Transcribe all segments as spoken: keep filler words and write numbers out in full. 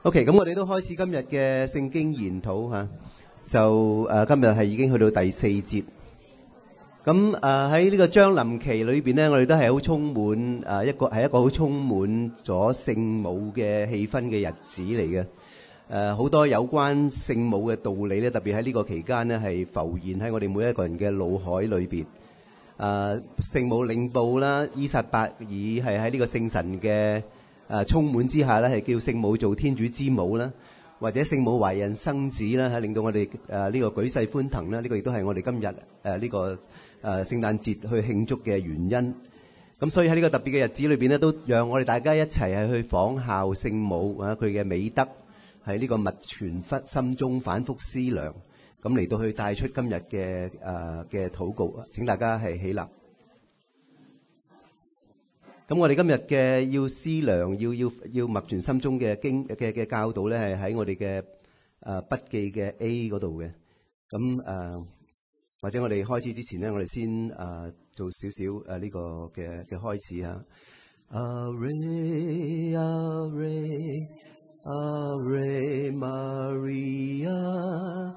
OK， 咁我哋都開始今日嘅聖經研討嚇，就誒、呃、今日係已經去到第四節。咁誒喺呢個將臨期裏邊咧，我哋都係好充滿誒、呃、一個係一個好充滿咗聖母嘅氣氛嘅日子嚟嘅。誒、呃、好多有關聖母嘅道理咧，特別喺呢個期間咧係浮現喺我哋每一個人嘅腦海裏邊。誒、呃、聖母領報啦，伊撒伯爾係喺呢個聖神嘅誒充滿之下咧，係叫聖母做天主之母啦，或者聖母懷孕生子啦，係令到我哋誒呢個舉世歡騰啦。呢、這個亦都係我哋今日誒呢個誒聖誕節去慶祝嘅原因。咁所以喺呢個特別嘅日子裏邊咧，都讓我哋大家一齊係去仿效聖母啊，佢嘅美德喺呢個默存忽心中反覆思量，咁嚟到去帶出今日嘅誒嘅禱告。請大家係起立。咁我哋今日嘅要思量，要要要默存心中嘅經嘅嘅教導咧，係喺我哋嘅誒筆記嘅 A 嗰度嘅。咁誒、呃、或者我哋開始之前咧，我哋先誒、呃、做少少誒呢個嘅嘅開始嚇。Ave Ave Ave Maria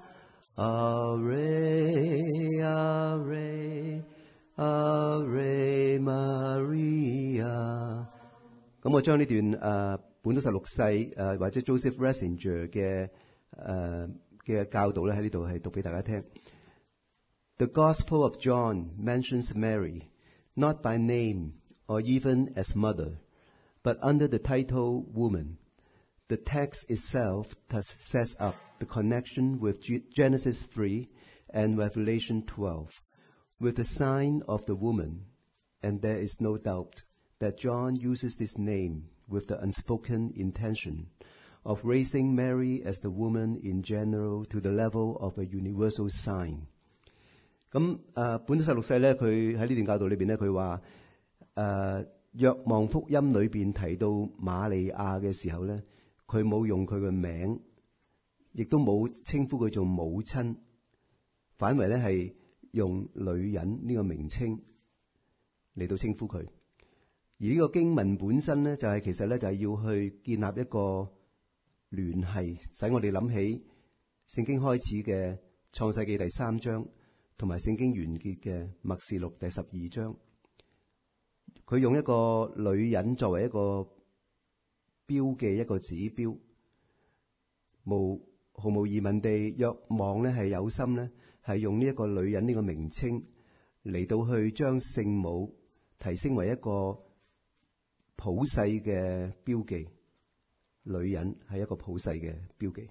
Ave Ave Ave Maria。咁我將呢段誒、呃、本篤十六世誒、呃、或者 Joseph Ratzinger 嘅誒嘅教導咧，喺呢度係讀俾大家聽。The Gospel of John mentions Mary not by name or even as mother, but under the title woman. The text itself thus sets up the connection with Genesis three and Revelation twelve.With the sign of the woman, and there is no doubt that John uses this name with the unspoken intention of raising Mary as the woman in general to the level of a universal sign. 咁誒，本篤十六世咧，佢喺呢段教導裏邊咧，佢話誒，若望福音裏邊提到瑪利亞嘅時候咧，佢冇用佢嘅名，亦都冇稱呼佢做母親，反為咧係用女人呢個名稱嚟到稱呼佢。而呢個經文本身咧，就係、是、其實咧就係、是、要去建立一個聯繫，使我哋諗起聖經開始嘅創世記第三章，同埋聖經完結嘅默示錄第十二章。佢用一個女人作為一個標記，一個指標，無毫無疑問地，若望咧係有心咧，係用呢一個女人呢個名稱嚟到去將聖母提升為一個普世嘅標記。女人係一個普世嘅標記。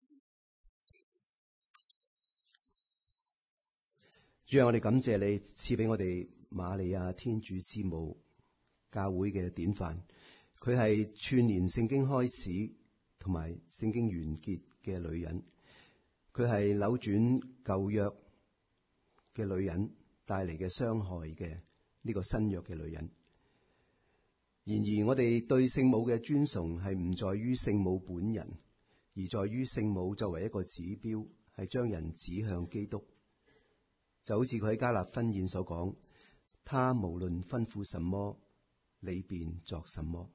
主啊，我哋感謝你賜俾我哋瑪利亞天主之母教會嘅典範。佢係串連聖經開始同埋聖經完結嘅女人。佢係扭轉舊約嘅女人帶嚟嘅傷害嘅呢個新約嘅女人。然而我哋對聖母嘅尊崇係唔在於聖母本人，而在於聖母作為一個指標，係將人指向基督。就好似佢喺加納婚宴所講，他無論吩咐什麼，你便作什麼。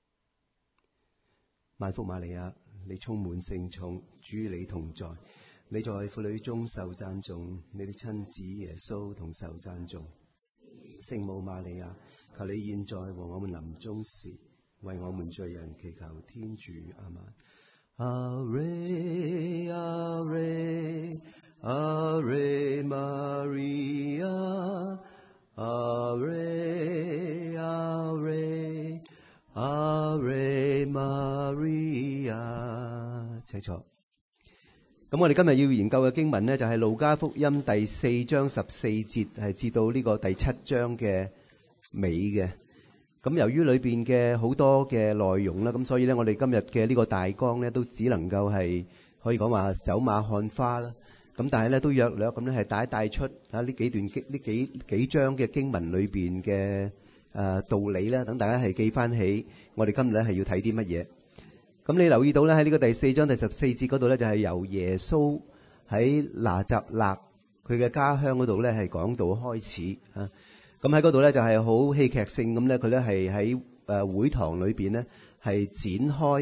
萬福瑪利亞，你充滿聖寵，主與你同在。你在婦女中受讚頌，你的親子耶穌同受讚頌。聖母瑪利亞，求你現在和我們臨終時，為我們罪人祈求天主。阿們。Ave Ave Ave Maria Ave Ave Ave Maria。請坐。咁我哋今日要研究嘅經文呢，就係路加福音第四章十四節，係至到呢個第七章嘅尾嘅。咁由於裏邊嘅好多嘅內容啦，咁所以呢，我哋今日嘅呢個大綱呢，都只能夠係可以講話走馬看花啦。咁但係呢，都約略咁咧係帶一帶出啊呢幾段經呢幾幾章嘅經文裏邊嘅誒道理啦，等大家係記翻起我哋今日咧係要睇啲乜嘢。咁你留意到咧喺呢個第四章第十四節嗰度咧，就係由耶穌喺拿撒勒佢嘅家鄉嗰度咧係講道開始啊。咁喺嗰度咧就係好戲劇性咁咧，佢咧係喺誒會堂裏邊咧係展開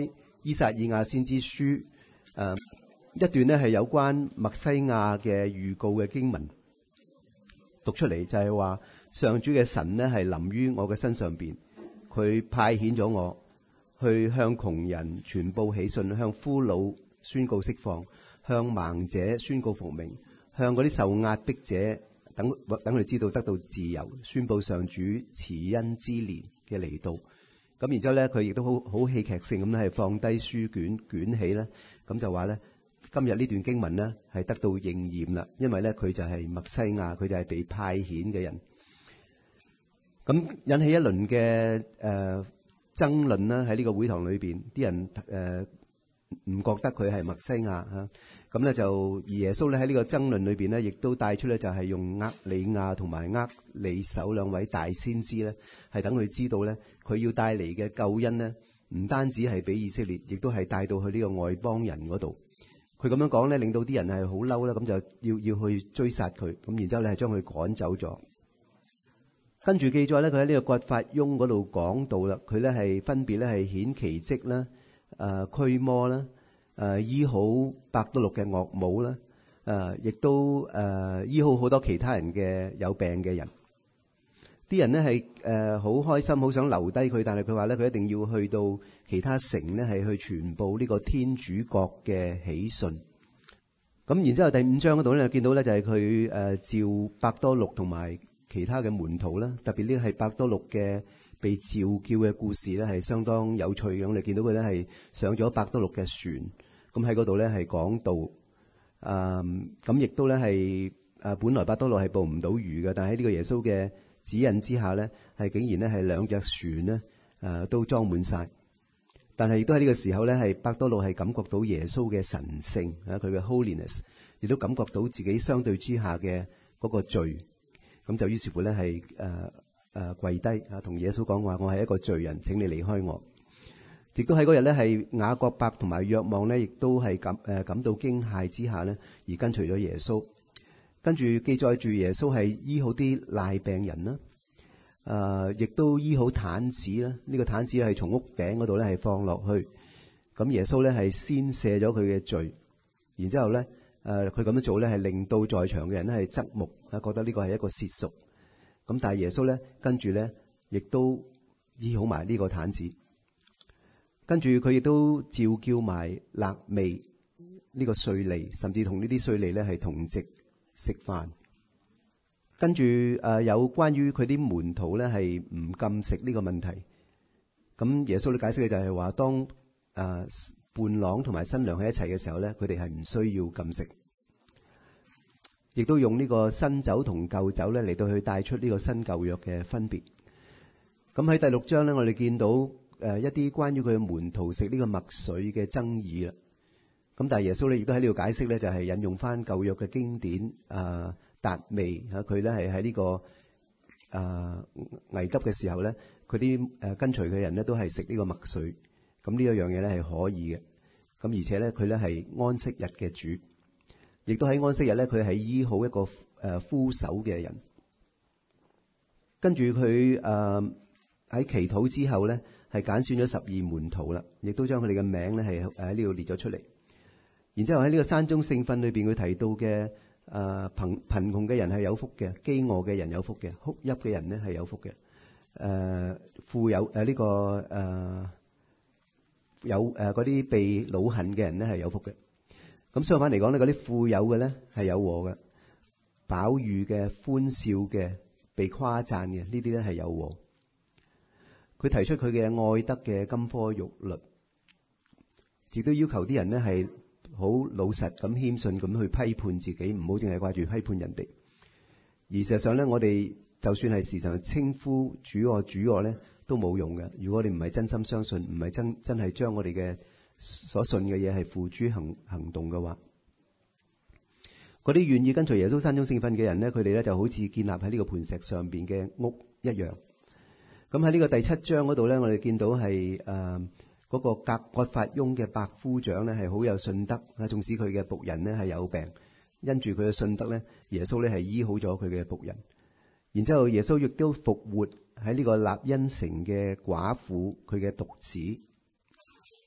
以撒以亞先知書誒、呃、一段呢係有關默西亞嘅預告嘅經文讀出嚟，就係話上主嘅神呢係臨於我嘅身上邊，佢派遣咗我去向窮人傳報喜訊，向俘虜宣告釋放，向盲者宣告復明，向嗰啲受壓迫者等等佢哋知道得到自由，宣佈上主慈恩之年嘅嚟到。咁然之後咧，佢亦都好好戲劇性咁咧，係放低書卷捲起咧，咁就話咧，今日呢段經文咧係得到應驗啦，因為咧佢就係默西亞，佢就係被派遣嘅人。咁引起一輪嘅誒、呃、爭論啦，喺呢個會堂裏邊，啲人誒唔覺得佢係默西亞嚇。咁咧就而耶穌咧喺呢個爭論裏邊咧，亦都帶出咧就係用厄里亞同埋厄里叟兩位大先知咧，係等佢知道咧，佢要帶嚟嘅救恩咧，唔單止係俾以色列，亦都係帶到去呢個外邦人嗰度。佢咁樣講咧，令到啲人係好嬲啦，咁就要要去追殺佢，咁然之後咧係將佢趕走咗。跟住記載咧，佢喺呢個葛法翁嗰度講到啦，佢咧係分別咧係顯奇蹟啦、誒驅魔啦、誒醫好伯多祿嘅岳母啦、誒亦都誒醫好好多其他人嘅有病嘅人。啲人咧係誒好開心，好想留低佢，但係佢話咧佢一定要去到其他城咧係去傳報呢個天主國嘅喜訊。咁然之後第五章嗰度咧見到咧就係佢誒召伯多祿同埋其他嘅門徒啦，特別呢係伯多祿嘅被召叫嘅故事咧係相當有趣嘅。我哋見到佢咧係上咗伯多祿嘅船，咁喺嗰度咧係講道，誒咁亦都咧係誒本來伯多祿係捕唔到魚嘅，但係喺呢個耶穌嘅指引之下咧，係竟然咧係兩隻船咧誒都裝滿晒。但係亦都喺呢個時候咧，係伯多祿係感覺到耶穌嘅神聖啊，佢嘅 holiness， 亦都感覺到自己相對之下嘅嗰個罪。咁就於是乎咧係誒誒跪低啊，同耶穌講話：我係一個罪人，請你離開我。亦都喺嗰日咧係雅各伯同埋若望咧，亦都係感誒感到驚駭之下咧，而跟隨咗耶穌。跟住記載住耶穌係醫好啲癩病人啦，誒亦都醫好癱子啦。呢個癱子係從屋頂嗰度咧係放落去，咁耶穌咧係先赦咗佢嘅罪，然之後咧。誒佢咁樣做咧，係令到在場嘅人咧係側目啊，覺得呢個係一個褻瀆。咁但係耶穌咧跟住咧，亦都醫好埋呢個癱子。跟住佢亦都召叫埋肋未呢個稅吏，甚至同呢啲稅吏咧係同席食飯。跟住誒有關於佢啲門徒咧係唔禁食呢個問題。咁耶穌嘅解釋咧就係話，當誒。呃伴郎同埋新娘喺一齊嘅時候咧，佢哋係唔需要禁食，亦都用呢個新酒同舊酒咧嚟到去帶出呢個新舊約嘅分別。咁喺第六章咧，我哋見到誒一啲關於佢嘅門徒食呢個麥穗嘅爭議啦。咁但係耶穌咧亦都喺呢度解釋咧，就係引用翻舊約嘅經典誒達味嚇，佢咧係喺呢個誒危急嘅時候咧，佢啲誒跟隨嘅人咧都係食呢個麥穗。咁呢一樣嘢咧係可以嘅，咁而且咧佢咧係安息日嘅主，亦都喺安息日咧佢係醫好一個誒枯手嘅人。跟住佢誒喺祈禱之後咧，係揀選咗十二門徒啦，亦都將佢哋嘅名咧係喺呢度列咗出嚟。然之後喺呢個山中聖訓裏邊佢提到嘅誒貧貧窮嘅人係有福嘅，飢餓嘅人有福嘅，哭泣嘅人咧係有福嘅，誒、呃、富有誒呢、呃這個誒。呃有誒嗰啲被惱恨嘅人咧係有福嘅，咁相反嚟講咧，嗰啲富有嘅咧係有禍嘅，飽飫嘅、歡笑嘅、被誇讚嘅呢啲咧係有禍。佢提出佢嘅愛德嘅金科玉律，亦都要求啲人咧係好老實咁謙遜咁去批判自己，唔好淨係掛住批判人哋。而事實上咧，我哋就算係時常稱呼主我主我咧，都冇用嘅。如果你唔係真心相信，唔係真真係將我哋嘅所信嘅嘢係付諸行行動嘅話，嗰啲願意跟隨耶穌山中聖訓嘅人咧，佢哋咧就好似建立喺呢個磐石上邊嘅屋一樣。咁喺呢個第七章嗰度咧，我哋見到係誒嗰個革葛法翁嘅百夫長咧係好有信德啊，縱使佢嘅僕人咧係有病，因住佢嘅信德咧，耶穌咧係醫好咗佢嘅僕人。然之後耶穌亦都復活喺呢個納因城嘅寡婦佢嘅獨子，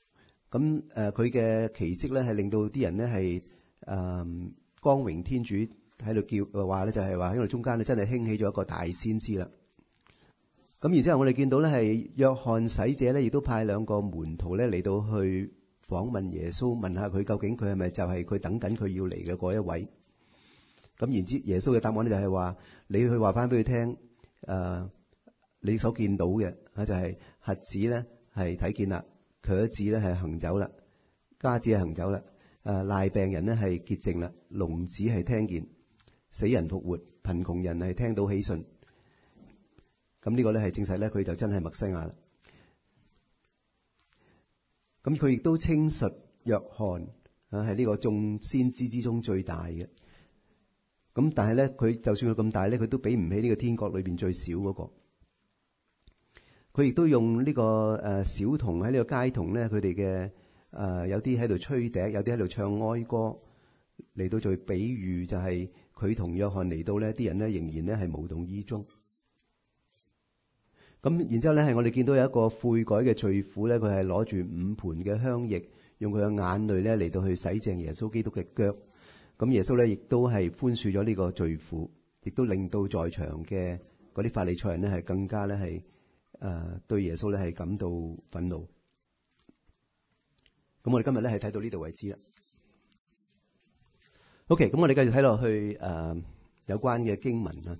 咁誒佢嘅奇蹟咧係令到啲人咧係誒光榮天主，喺度叫話咧就係話喺度中間咧真係興起咗一個大先知啦。咁然之後我哋見到咧係約翰洗者咧亦都派兩個門徒咧嚟到去訪問耶穌，問下佢究竟佢係咪就係佢等緊佢要嚟嘅嗰一位。咁然之耶穌嘅答案咧就係話：你去話翻俾佢聽，誒你所見到嘅啊就係瞎子咧係睇見啦，瘸子咧係行走啦，瞎子係行走啦，誒癩病人咧係潔淨啦，聾子係聽見，死人復活，貧窮人係聽到喜訊。咁呢個咧係證實咧佢就真係默西亞啦。咁佢亦都稱述約翰啊係呢個眾先知之中最大嘅。咁但係咧佢就算佢咁大咧，佢都比唔起呢個天國裏邊最小嗰個。佢亦都用呢個誒小童喺呢個街童咧，佢哋嘅誒有啲喺度吹笛，有啲喺度唱哀歌嚟到做比喻，就係佢同約翰嚟到咧，啲人咧仍然咧係無動於衷。咁然之後咧係我哋見到有一個悔改嘅罪婦咧，佢係攞住五盤嘅香液，用佢嘅眼淚咧嚟到去洗淨耶穌基督嘅腳。咁耶穌咧亦都係寬恕咗呢個罪婦，亦都令到在場嘅嗰啲法利賽人咧係更加咧係誒對耶穌咧係感到憤怒。咁我哋今日咧係睇到呢度為止啦。OK，咁我哋繼續睇落去誒、呃、有關嘅經文啦。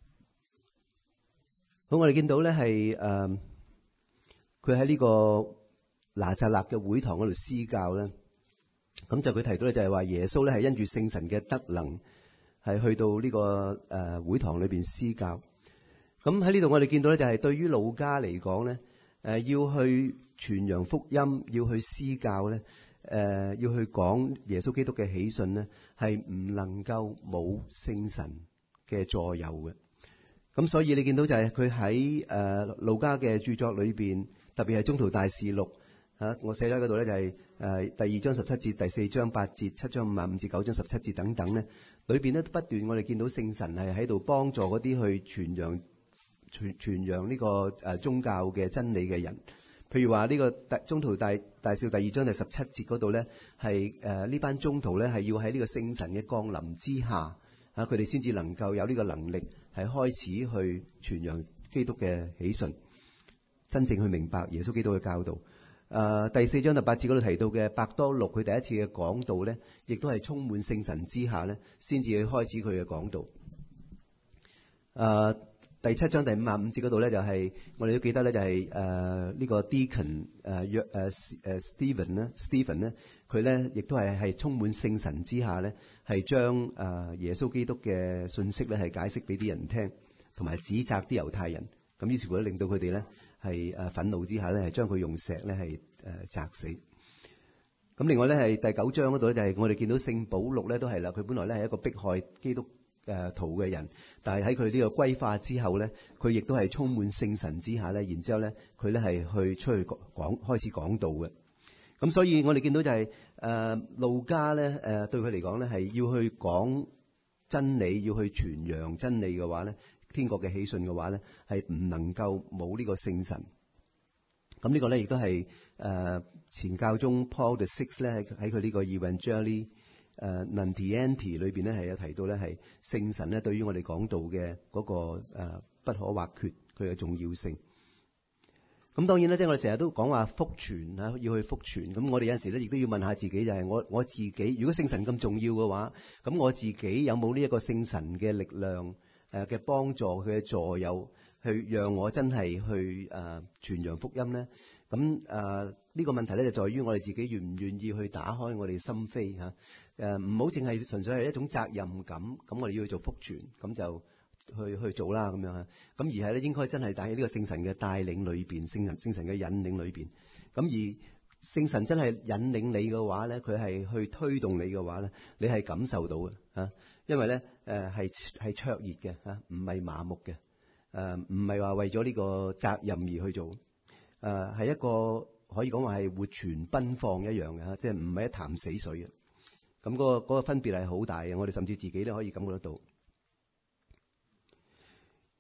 好，我哋見到咧係誒佢喺呢個拿撒勒嘅會堂嗰度施教咧。咁就佢提到咧，就係話耶穌咧係因住聖神嘅德能，係去到呢個誒會堂裏邊施教。咁喺呢度我哋見到咧，就係對於路加嚟講咧，誒要去傳揚福音，要去施教咧，誒要去講耶穌基督嘅喜訊咧，係唔能夠冇聖神嘅助佑嘅。咁所以你見到就係佢喺誒路加嘅著作裏邊，特別係宗徒大事錄。啊！我寫咗喺嗰度咧，就係誒第二章十七節、第四章八節、七章五十五至九章十七節等等咧，裏邊咧不斷我哋見到聖神係喺度幫助嗰啲去傳揚傳傳揚呢個誒宗教嘅真理嘅人。譬如話呢個大宗徒大大事第二章第十七節嗰度咧，係誒呢班宗徒咧係要喺呢個聖神嘅降臨之下，啊佢哋先至能夠有呢個能力係開始去傳揚基督嘅喜訊，真正去明白耶穌基督嘅教導。誒、呃、第四章第八節嗰度提到嘅伯多祿，佢第一次嘅講道咧，亦都係充滿聖神之下咧，先至去開始佢嘅講道。誒、呃、第七章第五十五節嗰度咧，就係、是、我哋都記得咧，就係誒呢個 Deacon 誒約誒誒 Stephen 咧 Stephen 咧，佢咧亦都係係充滿聖神之下咧，係將誒耶穌基督嘅信息咧係解釋俾啲人聽，同埋指責啲猶太人。咁於是乎咧，令到佢哋咧係誒憤怒之下咧，係將佢用石咧係誒砸死。咁另外咧係第九章嗰度咧，就係我哋見到聖保祿咧都係啦，佢本來咧係一個迫害基督誒徒嘅人，但係喺佢呢個歸化之後咧，佢亦都係充滿聖神之下咧，然之後咧佢咧係去出去講開始講道嘅。咁所以我哋見到就係誒路加咧誒對佢嚟講咧係要去講真理，要去傳揚真理嘅話咧，天國嘅喜訊嘅話咧，係唔能夠冇呢個聖神。咁呢個咧亦都係誒前教宗 Paul the Sixth 咧喺佢呢個 Evangelii 誒 Nuntiandi 裏邊咧係有提到咧係聖神咧對於我哋講道嘅嗰個誒不可或缺佢嘅重要性。咁當然咧，即係我哋成日都講話福傳嚇，要去福傳。咁我哋有陣時咧亦都要問下自己，就係我我自己，如果聖神咁重要嘅話，咁我自己有冇呢一個聖神嘅力量？誒嘅幫助，佢嘅助佑，去讓我真係去誒、呃、傳揚福音咧。咁誒呢個問題咧就在於我哋自己願唔願意去打開我哋心扉嚇。誒唔好淨係純粹係一種責任感，咁我哋要去做福傳，咁就去去做啦咁樣嚇。咁而係咧應該真係帶喺呢個聖神嘅帶領裏邊，聖神聖神嘅引領裏邊。咁而聖神真係引領你嘅話咧，佢係去推動你嘅話咧，你係感受到嘅嚇。因為咧誒係係灼熱嘅嚇，唔係麻木嘅，誒唔係話為咗呢個責任而去做，誒、呃、係一個可以講話係活泉奔放一樣嘅嚇，即係唔係一潭死水嘅。咁嗰個嗰個分別係好大嘅，我哋甚至自己都可以感覺得到。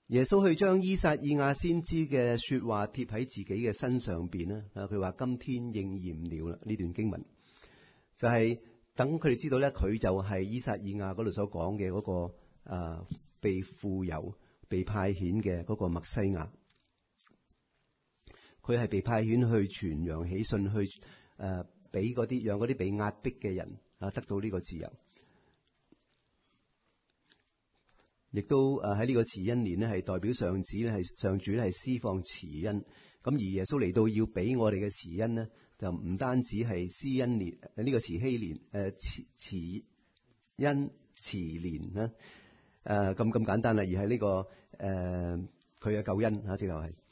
耶穌去將依撒意亞先知嘅說話貼喺自己嘅身上邊咧，啊，佢話今天應驗了啦。呢段經文就係等佢哋知道咧，佢就係依撒意亞嗰度所講嘅嗰個啊被傅油、被派遣嘅嗰個默西亞。佢係被派遣去傳揚喜訊，去誒俾嗰啲讓嗰啲被壓迫嘅人啊得到呢個自由。亦都誒喺呢個慈恩年咧，係代表上主咧，係上主咧係施放慈恩。咁而耶穌嚟到要俾我哋嘅慈恩咧，就唔單止係施恩年呢、這個慈禧年誒慈慈恩慈年啦，誒咁咁簡單啦，而係呢、這個誒佢嘅救恩嚇，直頭係。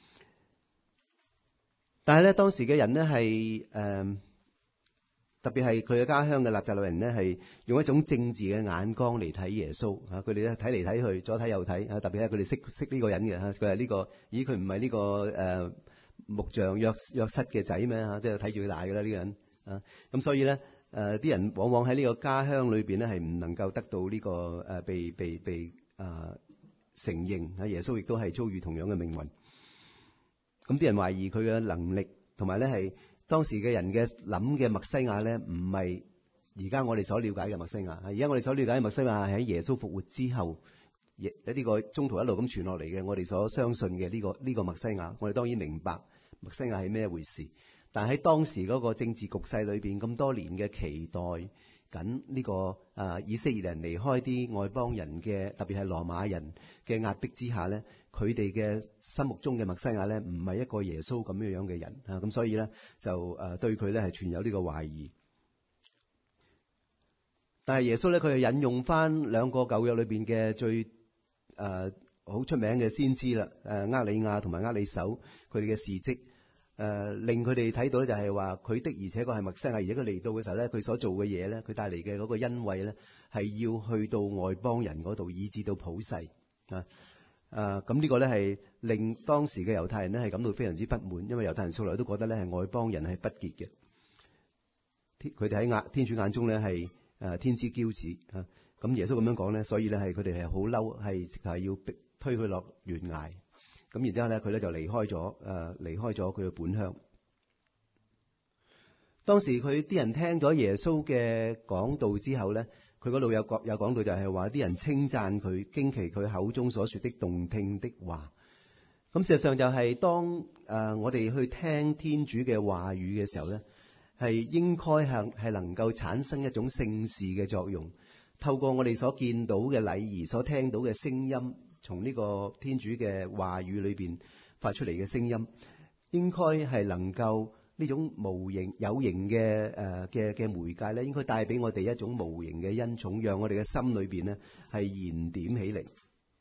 但係咧，當時嘅人咧係誒。特別係佢嘅家鄉嘅納匝肋人咧，係用一種政治嘅眼光嚟睇耶穌嚇。佢哋咧睇嚟睇去，左睇右睇嚇。特別係佢哋識識呢個人嘅嚇，佢係呢個，咦佢唔係呢個誒、呃、木匠約約瑟嘅仔咩嚇？即係睇住佢大㗎啦呢個人啊。咁所以咧誒啲人往往喺呢個家鄉裏邊咧係唔能夠得到呢、這個誒、呃、被被被啊、呃、承認嚇。耶穌亦都係遭遇同樣嘅命運。咁啲人懷疑佢嘅能力，同埋咧係。當時嘅人嘅諗嘅默西亞咧，唔係而家我哋所了解嘅默西亞。而家我哋所了解嘅默西亞係喺耶穌復活之後，亦喺呢個中途一路咁傳落嚟嘅。我哋所相信嘅呢個呢個默西亞，我哋當然明白默西亞係咩回事。但喺當時嗰個政治局勢裏邊，咁多年嘅期待緊呢個啊以色列人離開啲外邦人嘅，特別係羅馬人嘅壓迫之下咧，佢哋嘅心目中嘅默西亞咧，唔係一個耶穌咁樣樣嘅人啊，咁所以咧就誒對佢咧係存有呢個懷疑。但係耶穌咧，佢係引用翻兩個舊約裏邊嘅最誒好、呃、出名嘅先知啦，誒厄里亞同埋厄里叟佢哋嘅事蹟。誒、呃、令佢哋睇到咧，就係話佢的而且確係默西亞，而且佢嚟到嘅時候咧，佢所做嘅嘢咧，佢帶嚟嘅嗰個恩惠咧，係要去到外邦人嗰度，以至到普世啊。誒咁呢個咧係令當時嘅猶太人咧係感到非常之不滿，因為猶太人素來都覺得咧係外邦人係不潔嘅，佢哋喺眼天主眼中咧係誒天之驕子啊。咁耶穌咁樣講咧，所以咧係佢哋係好嬲，係係要逼推佢落懸崖。咁然之後咧，佢咧就離開咗，誒、呃、離開咗佢嘅本鄉。當時佢啲人聽咗耶穌嘅講道之後咧，佢嗰度有講有講到就係話啲人稱讚佢，驚奇佢口中所說的動聽的話。咁事實上就係當誒、呃、我哋去聽天主嘅話語嘅時候咧，係應該係係能夠產生一種聖事嘅作用，透過我哋所見到嘅禮儀、所聽到嘅聲音。從呢個天主嘅話語裏邊發出嚟嘅聲音，應該係能夠呢種無形有形嘅誒嘅嘅媒介咧，應該帶俾我哋一種無形嘅恩寵，讓我哋嘅心裏邊咧係燃點起嚟，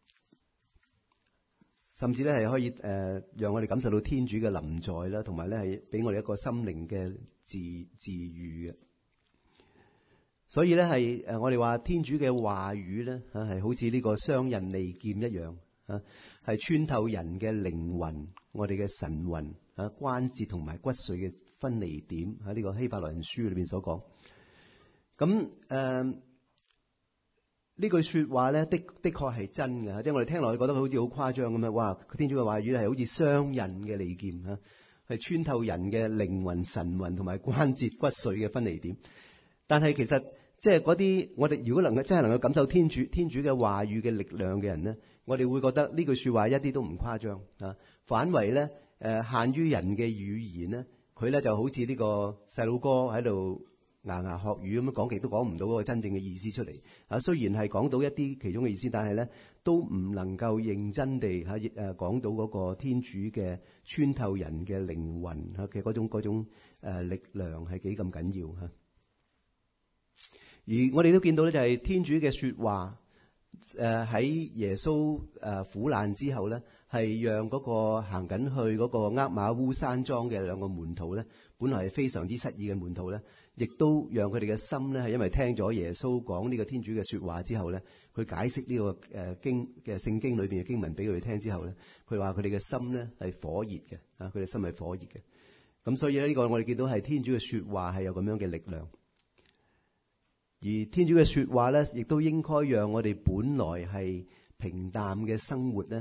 甚至咧係可以誒、呃、讓我哋感受到天主嘅臨在啦，同埋咧係俾我哋一個心靈嘅治治癒嘅。所以咧係誒我哋話天主嘅話語咧嚇係好似呢個雙刃利劍一樣嚇，係穿透人嘅靈魂、我哋嘅神魂嚇、關節同埋骨髓嘅分離點，喺呢個希伯來人書裏邊所講。咁誒呢句説話咧的的確係真嘅，即係我哋聽落去覺得好似好誇張咁樣。哇！天主嘅話語咧係好似雙刃嘅利劍嚇，係穿透人嘅靈魂、神魂同埋關節骨髓嘅分離點。但係其實即係嗰啲我哋如果能夠真係能夠感受天主天主嘅話語嘅力量嘅人咧，我哋會覺得呢句説話一啲都唔誇張啊！反為咧誒限於人嘅語言咧，佢咧就好似呢個細路哥喺度牙牙學語咁樣講極都講唔到嗰個真正嘅意思出嚟啊！雖然係講到一啲其中嘅意思，但係咧都唔能夠認真地嚇誒講到嗰個天主嘅穿透人嘅靈魂嚇嘅嗰種嗰種誒力量係幾咁緊要嚇。而我哋都見到咧，就係天主嘅説話，誒喺耶穌誒苦難之後咧，係讓嗰個行緊去嗰個厄瑪烏山莊嘅兩個門徒咧，本來係非常之失意嘅門徒咧，亦都讓佢哋嘅心咧係因為聽咗耶穌講呢個天主嘅説話之後咧，佢解釋呢個誒經嘅聖經裏邊嘅經文俾佢哋聽之後咧，佢話佢哋嘅心咧係火熱嘅，啊佢哋心係火熱嘅。咁所以咧呢個我哋見到係天主嘅説話係有咁樣嘅力量。而天主嘅説話咧，亦都應該讓我哋本來係平淡嘅生活咧，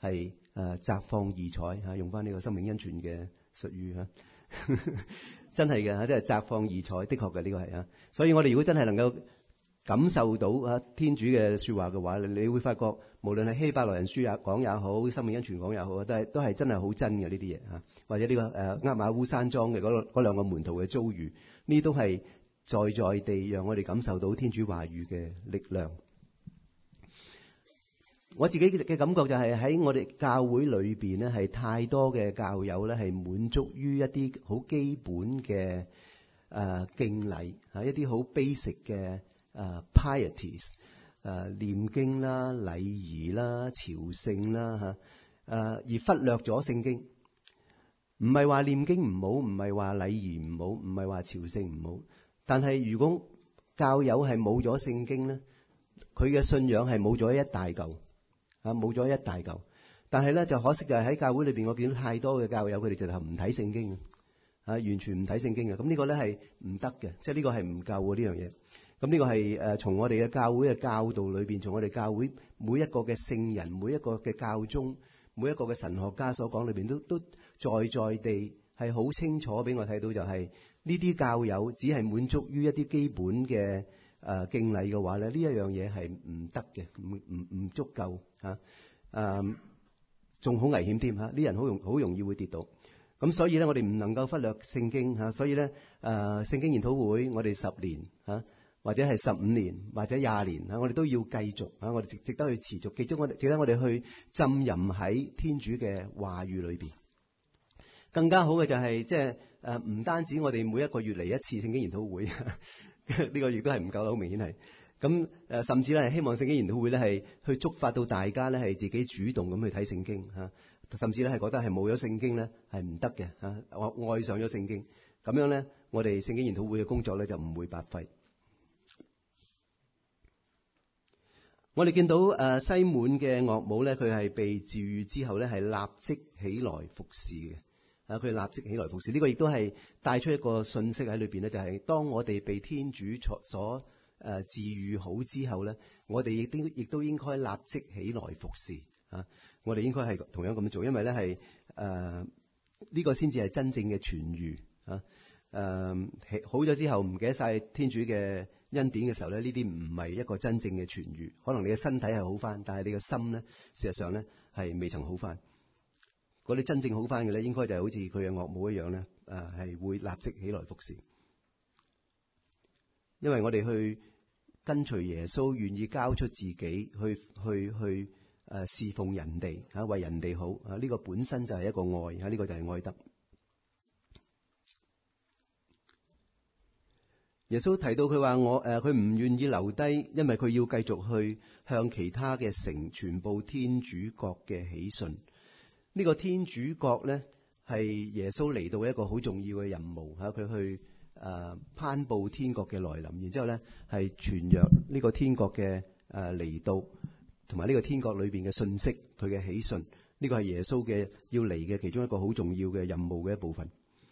係誒擇放異彩嚇，用翻呢個生命恩泉嘅術語嚇，真係嘅嚇，即係擇放異彩，的確嘅呢個係啊。所以我哋如果真係能夠感受到啊天主嘅説話嘅話，你會發覺無論係希伯來人書也講也好，生命恩泉講也好，都係都係真係好真嘅呢啲嘢嚇。或者呢、這個誒厄瑪烏山莊嘅嗰嗰兩個門徒嘅遭遇，呢都係在在地讓我哋感受到天主話語嘅力量。我自己嘅感覺就係喺我哋教會裏邊咧，係太多嘅教友咧係滿足於一啲好基本嘅誒、呃、敬禮嚇，一啲好 basic 嘅誒 pieties 誒念經啦、禮儀啦、朝聖啦嚇誒，而忽略咗聖經。唔係話念經唔好，唔係話禮儀唔好，唔係話朝聖唔好。但係如果教友係冇咗聖經咧，佢嘅信仰係冇咗一大嚿。啊，冇咗一大嚿，但係咧就可惜就係喺教會裏邊，我見到太多嘅教友佢哋就係唔睇聖經啊，完全唔睇聖經嘅。咁呢個咧係唔得嘅，即係呢個係唔夠嘅呢樣嘢。咁呢個係誒從我哋嘅教會嘅教導裏邊，從我哋教會每一個嘅聖人、每一個嘅教宗、每一個嘅神學家所講裏邊，都都在在地係好清楚俾我睇到，就係呢啲教友只係滿足於一啲基本嘅誒、呃、敬禮嘅話咧，呢一樣嘢係唔得嘅，唔唔唔足夠。嚇，誒仲好危險添嚇，啲人好容好容易會跌倒。咁所以咧，我哋唔能夠忽略聖經嚇。所以咧，誒、呃、聖經研討會，我哋十年嚇、啊，或者係十五年，或者廿年嚇、啊，我哋都要繼續嚇、啊，我哋值值得去持續，記住我哋值得我哋去浸淫喺天主嘅話語裏邊。更加好嘅就係即係誒，唔單止我哋每一個月嚟一次聖經研討會，呢個亦都係唔夠啦，好明顯係。咁誒，甚至咧係希望聖經研討會咧係去觸發到大家咧係自己主動咁去睇聖經嚇，甚至咧係覺得係冇咗聖經咧係唔得嘅嚇，我愛上咗聖經，咁樣咧我哋聖經研討會嘅工作咧就唔會白費。我哋見到誒西滿嘅岳母咧，佢係被治癒之後咧係立即起來服侍嘅，啊佢立即起來服侍，呢個亦都係帶出一個信息喺裏邊咧，就係當我哋被天主所誒治癒好之後咧，我哋亦都亦都應該立即起來服侍啊！我哋應該係同樣咁做，因為咧係誒呢個先至係真正嘅痊癒啊！誒好咗之後唔記得晒天主嘅恩典嘅時候咧，呢啲唔係一個真正嘅痊癒。可能你嘅身體係好翻，但係你嘅心咧，事實上咧係未曾好翻。嗰啲真正好翻嘅咧，應該就係好似佢嘅岳母一樣咧，誒係會立即起來服侍。因為我哋去跟隨耶穌，願意交出自己去去去誒侍奉人哋嚇，為人哋好啊！呢個本身就係一個愛嚇，呢個就係愛德。耶穌提到佢話我誒，佢唔願意留低，因為佢要繼續去向其他嘅城傳報天主國嘅喜訊。呢個天主國咧係耶穌嚟到一個好重要嘅任務嚇，佢去誒頒布天國嘅來臨，然之後咧係傳揚呢個天國嘅誒嚟到，同埋呢個天國裏邊嘅信息，佢嘅喜訊。呢個係耶穌嘅要嚟嘅其中一個好重要嘅任務嘅一部分。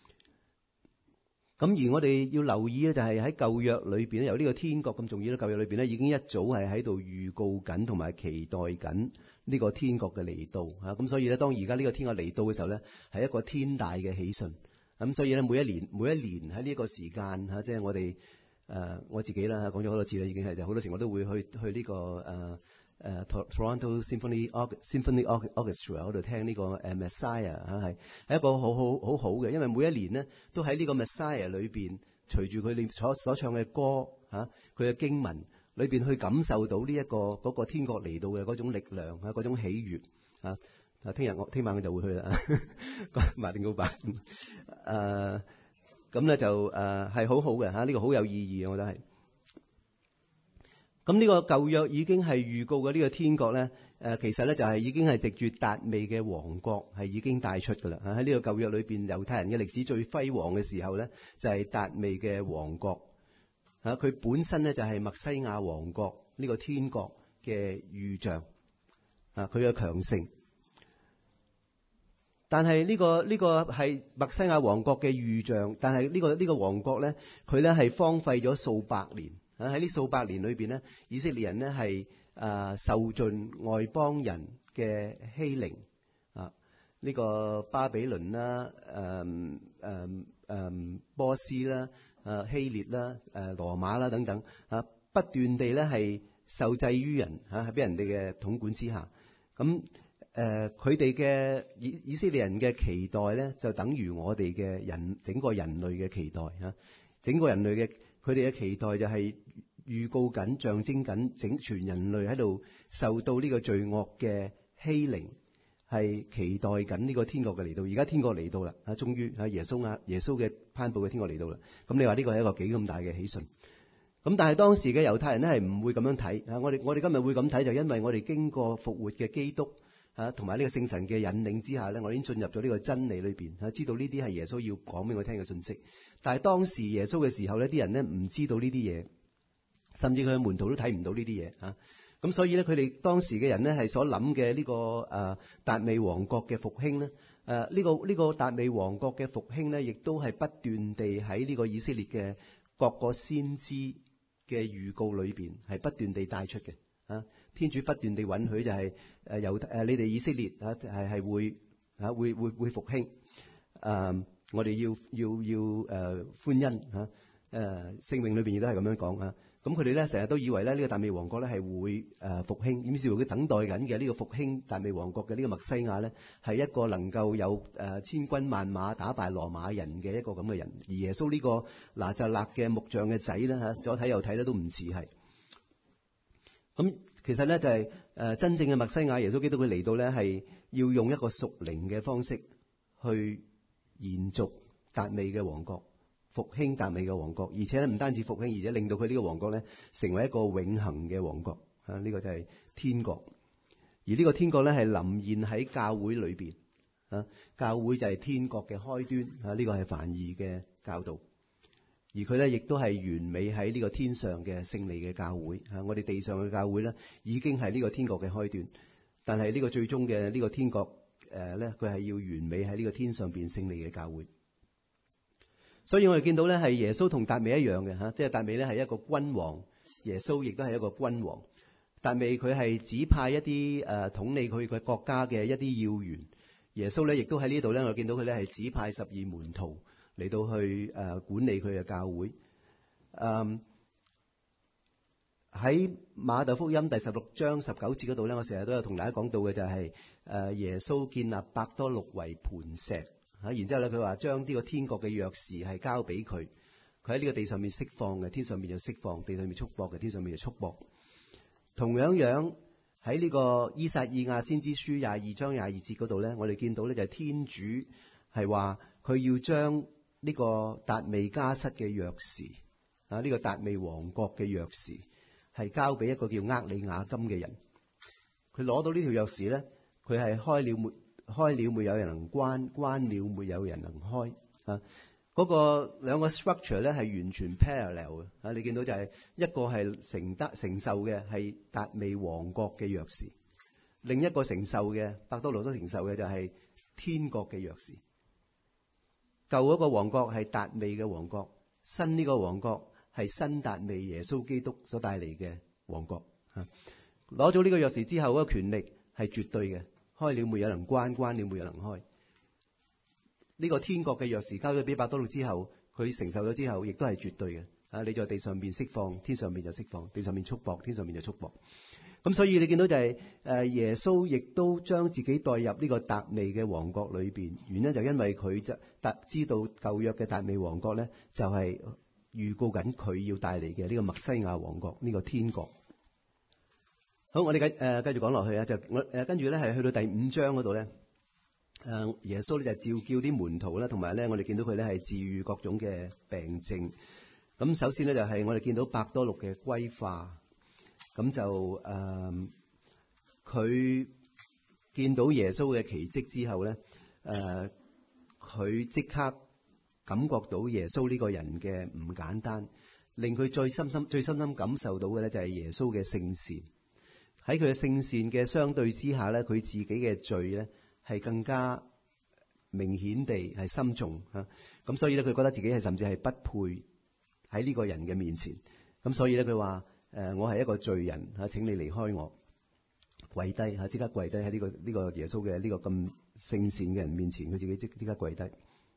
咁而我哋要留意咧，就係喺舊約裏邊咧，由呢個天國咁重要嘅舊約裏邊咧，已經一早係喺度預告緊同埋期待緊呢個天國嘅嚟到嚇。咁所以咧，當而家呢個天國嚟到嘅時候咧，係一個天大嘅喜訊。咁所以咧，每一年每一年喺呢個時間嚇，即係我哋誒、呃、我自己啦，講咗好多次啦，已經係就好多時我都會去去呢、這個誒誒、呃、Toronto Symphony Symphony Orchestra 嗰度聽呢個誒 Messiah 嚇，係係一個好好好好嘅，因為每一年咧都喺呢個 Messiah 裏邊，隨住佢哋所所唱嘅歌嚇，佢嘅經文裏邊去感受到呢、這、一個嗰、那個天國嚟到嘅嗰種力量嚇，嗰種喜悅嚇。啊！聽日我聽晚我就會去啦，馬丁高伯。誒咁咧就誒係、呃、好好嘅嚇，呢、這個好有意義嘅，我覺得係。咁呢個舊約已經係預告嘅呢個天國咧，誒、呃、其實咧就係、是、已經係藉住達味嘅王國係已經帶出㗎啦。喺、啊、呢個舊約裏邊，猶太人嘅歷史最輝煌嘅時候咧，就係、是、達味嘅王國。嚇、啊，佢本身咧就係、是、默西亞王國呢、這個天國嘅預象。啊，佢嘅強盛。但係呢、這個呢、這個係默西亞王國嘅預象，但係呢、這個呢、這個王國咧，佢咧係荒廢咗數百年。喺呢數百年裏邊咧，以色列人咧係誒受盡外邦人嘅欺凌啊，呢、這個巴比倫啦、誒誒誒波斯啦、誒希臘啦、誒羅馬啦等等啊，不斷地咧係受制於人嚇，喺俾人哋嘅統管之下。咁誒佢哋嘅以以色列人嘅期待咧，就等於我哋嘅人整個人類嘅期待嚇。整個人類嘅佢哋嘅期待就係預告緊、象徵緊整全人類喺度受到呢個罪惡嘅欺凌，係期待緊呢個天國嘅嚟到。而家天國嚟到啦，啊，終於啊耶穌啊耶穌嘅頒布嘅天國嚟到啦。咁你話呢個係一個幾咁大嘅喜訊？咁但係當時嘅猶太人咧係唔會咁樣睇啊！我哋我哋今日會咁睇，就因為我哋經過復活嘅基督啊，同埋呢個聖神嘅引領之下咧，我已經進入咗呢個真理裏邊啊，知道呢啲係耶穌要講俾我聽嘅信息。但係當時耶穌嘅時候咧，啲人咧唔知道呢啲嘢，甚至佢嘅門徒都睇唔到呢啲嘢啊。咁所以咧，佢哋當時嘅人咧係所諗嘅呢個誒達味王國嘅復興咧，誒、啊、呢、這個呢、這個達味王國嘅復興咧，亦都係不斷地喺呢個以色列嘅各個先知嘅預告裏邊係不斷地帶出嘅啊。天主不斷地允許就係誒由誒你哋以色列啊係係會啊會會會復興，誒、啊、我哋要要要誒、呃、歡欣嚇，誒聖詠裏邊亦都係咁樣講啊。咁佢哋咧成日都以為咧呢個達味王國咧係會誒復興，於是乎佢等待緊嘅呢個復興達味王國嘅呢個默西亞咧係一個能夠有誒千軍萬馬打敗羅馬人嘅一個咁嘅人，而耶穌呢個拿撒勒嘅木匠嘅仔咧嚇，左睇右睇咧都唔似係。咁其實咧就係誒真正嘅默西亞耶穌基督佢嚟到咧係要用一個屬靈嘅方式去延續達味嘅王國。復興達味嘅王國，而且咧唔單止復興，而且令到佢呢個王國咧成為一個永恆嘅王國啊！呢、這個就係天國，而呢個天國咧係臨現喺教會裏邊啊！教會就係天國嘅開端啊！呢、這個係梵二嘅教導，而佢咧亦都係完美喺呢個天上嘅勝利嘅教會啊！我哋地上嘅教會咧已經係呢個天國嘅開端，但係呢個最終嘅呢個天國誒咧，佢、呃、係要完美喺呢個天上邊勝利嘅教會。所以我哋見到咧係耶穌同達味一樣嘅嚇，即係達味咧係一個君王，耶穌亦都係一個君王。達味佢係指派一啲誒、呃、統理佢嘅國家嘅一啲要員，耶穌咧亦都喺呢度咧，我見到佢咧係指派十二門徒嚟到去誒、呃、管理佢嘅教會。誒喺馬竇福音第十六章十九節嗰度咧，我成日都有同大家講到嘅就係、是、誒、呃、耶穌建立伯多祿為磐石。嚇！然之後咧，佢話將呢個天國嘅鑰匙係交俾佢，佢喺呢個地上面釋放嘅，天上面就釋放；地上面束縛嘅，天上面就束縛。同樣樣喺呢個依撒意亞先知書廿二章廿二節嗰度咧，我哋見到咧就係天主係話佢要將呢個達味家室嘅鑰匙啊，呢、這個達味王國嘅鑰匙係交俾一個叫厄里雅金嘅人。佢攞到呢條鑰匙咧，佢係開了沒？開了沒有人能關，關了沒有人能開啊！嗰、那個兩個 structure 咧係完全 parallel 嘅啊！你見到就係一個係承得承受嘅係達味王國嘅鑰匙，另一個承受嘅伯多祿所承受嘅就係天國嘅鑰匙。舊嗰個王國係達味嘅王國，新呢個王國係新達味耶穌基督所帶嚟嘅王國啊！攞咗呢個鑰匙之後，嗰、那個權力係絕對嘅。開了沒有人關，關了沒有人開。呢、這個天國嘅鑰匙交咗俾伯多祿之後，佢承受咗之後，亦都係絕對嘅。啊，你在地上面釋放，天上面就釋放；地上面束縛，天上面就束縛。咁所以你見到就係、是、誒耶穌亦都將自己代入呢個達味嘅王國裏邊，原因就因為佢就達知道舊約嘅達味王國咧，就係、是、預告緊佢要帶嚟嘅呢個默西亞王國，呢、這個天國。好，我哋繼誒繼續講落去啊！就我誒跟住咧係去到第五章嗰度咧，誒耶穌咧就召叫啲門徒啦，同埋咧我哋見到佢咧係治癒各種嘅病症。咁首先咧就係我哋見到伯多祿嘅歸化，咁就誒佢、呃、見到耶穌嘅奇蹟之後咧，誒佢即刻感覺到耶穌呢個人嘅唔簡單，令佢最深深最深深感受到嘅咧就係耶穌嘅聖善。喺佢嘅聖善嘅相對之下咧，佢自己嘅罪咧係更加明顯地係深重嚇。咁所以咧，佢覺得自己係甚至係不配喺呢個人嘅面前。咁所以咧，佢話：誒，我係一個罪人嚇，請你離開我。 跪低嚇，即刻跪低喺呢個呢個耶穌嘅呢個咁聖善嘅人面前，佢自己即即刻跪低。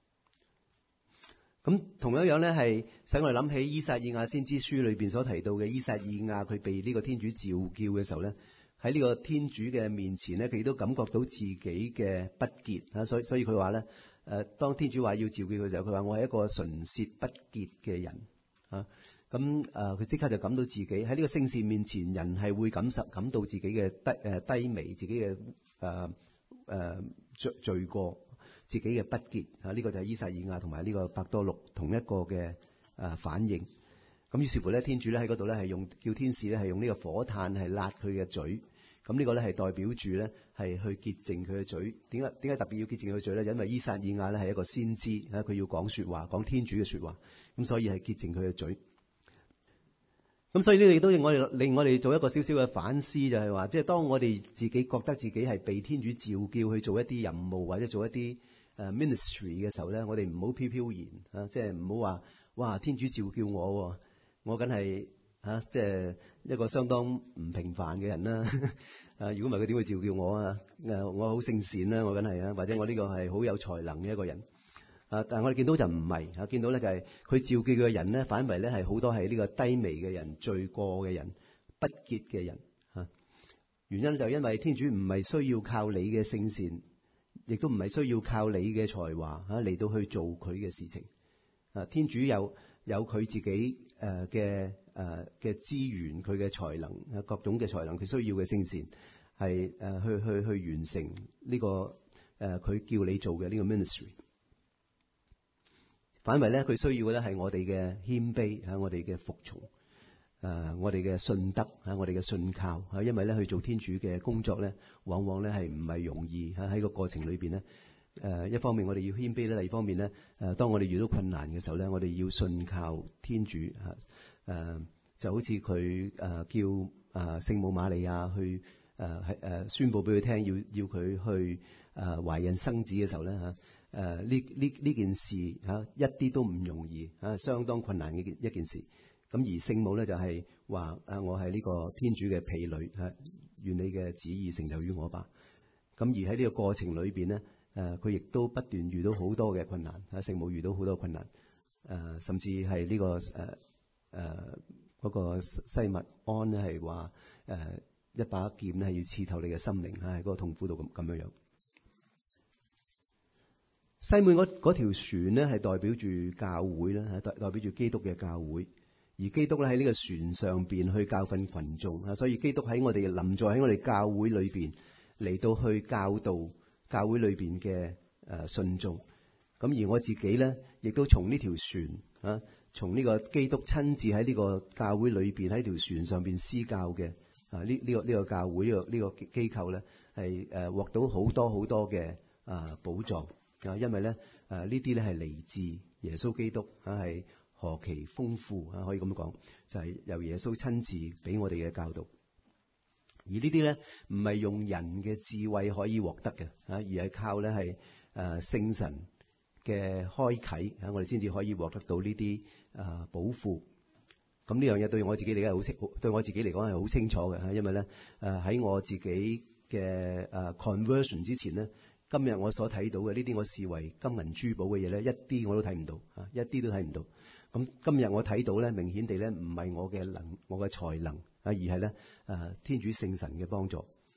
咁同樣樣咧，係使我哋諗起以撒以亞先知書裏邊所提到嘅以撒以亞，佢被呢個天主召叫嘅時候咧，喺呢個天主嘅面前咧，佢亦都感覺到自己嘅不潔啊，所以所以佢話咧，誒當天主話要召叫佢嘅時候，佢話我係一個唇舌不潔嘅人啊。咁誒，佢即刻就感到自己喺呢個聖善面前，人係會感受感到自己嘅低誒低微，自己嘅誒誒罪罪過。自己嘅不潔啊，呢、這個就係以撒以亞同埋呢個伯多祿同一個嘅誒、呃、反應。咁於是乎咧，天主咧喺嗰度咧係用叫天使咧係用呢個火炭係焫佢嘅嘴。咁呢個咧係代表住咧係去潔淨佢嘅嘴。點解點解特別要潔淨佢嘅嘴咧？因為以撒以亞咧係一個先知啊，佢要講説話，講天主嘅説話，咁所以係潔淨佢嘅嘴。咁所以呢，亦都令我哋令我哋做一個少少嘅反思，就係話，即係當我哋自己覺得自己係被天主召叫去做一啲任務或者做一啲誒 ministry 嘅時候咧，我哋唔好飄飄然啊，即係唔好話哇天主召叫我，我梗係嚇即係一個相當唔平凡嘅人啦。啊，如果唔係佢點會召叫我啊？誒，我好聖善啦，我梗係啊，或者我呢個係好有才能嘅一個人。啊！但係我哋見到就唔係啊，見到咧就係佢召叫嘅人咧，反為咧係好多係呢個低微嘅人、罪過嘅人、不潔嘅人啊。原因就因為天主唔係需要靠你嘅聖善，亦都唔係需要靠你嘅才華嚇嚟到去做佢嘅事情啊。天主有有佢自己誒嘅誒嘅資源，佢嘅才能啊，各種嘅才能，佢需要嘅聖善係誒、呃、去去去完成呢、這個誒佢、呃、叫你做嘅呢個 ministry。反為咧，佢需要嘅咧係我哋嘅謙卑嚇，我哋嘅服從，誒、呃，我哋嘅信德嚇，我哋嘅信靠嚇。因為咧，去做天主嘅工作咧，往往咧係唔係容易嚇。喺個過程裏邊咧，誒、呃，一方面我哋要謙卑咧，另一方面咧，誒、呃，當我哋遇到困難嘅時候咧，我哋要信靠天主嚇。誒、呃，就好似佢誒叫誒聖母瑪利亞去誒係誒宣佈俾佢聽，要要佢去誒、呃、懷孕生子嘅時候咧嚇。誒呢呢呢件事嚇、啊、一啲都唔容易嚇、啊，相當困難嘅一件事。咁而聖母咧就係話啊，我係呢個天主嘅婢女嚇、啊，願你嘅旨意成就於我吧。咁而喺呢個過程裏邊咧，誒佢亦都不斷遇到好多嘅困難嚇、啊，聖母遇到好多困難，誒、啊、甚至係呢、這個誒誒嗰個西密安咧係話誒一把劍咧係要刺透你嘅心靈嚇，喺、啊、嗰個痛苦度咁咁樣樣。西滿嗰嗰條船咧係代表住教會啦，係代代表住基督嘅教會。而基督咧喺呢個船上邊去教訓群眾啊，所以基督喺我哋臨在喺我哋教會裏邊嚟到去教導教會裏邊嘅誒信眾。咁而我自己咧，亦都從呢條船啊，從呢個基督親自喺呢個教會裏邊喺條船上邊施教嘅啊，呢呢個呢個教會呢個呢個機構咧係誒獲到好多好多嘅啊寶藏。啊，因為咧，誒呢啲咧係嚟自耶穌基督啊，係何其豐富啊！可以咁講，就係、是、由耶穌親自俾我哋嘅教導。而呢啲咧唔係用人嘅智慧可以獲得嘅啊，而係靠咧係誒聖神嘅開啟啊，我哋先至可以獲得到呢啲誒寶庫。咁呢樣嘢對我自己嚟講係好清，對我自己嚟講係好清楚嘅嚇，因為咧誒喺我自己嘅誒 conversion 之前咧。今日我所睇到嘅呢啲，我視為金銀珠寶嘅嘢咧，一啲我都睇唔到啊！一啲都睇唔到。咁今日我睇到咧，明顯地咧，唔係我嘅能，我嘅才能啊，而係咧誒天主聖神嘅幫助。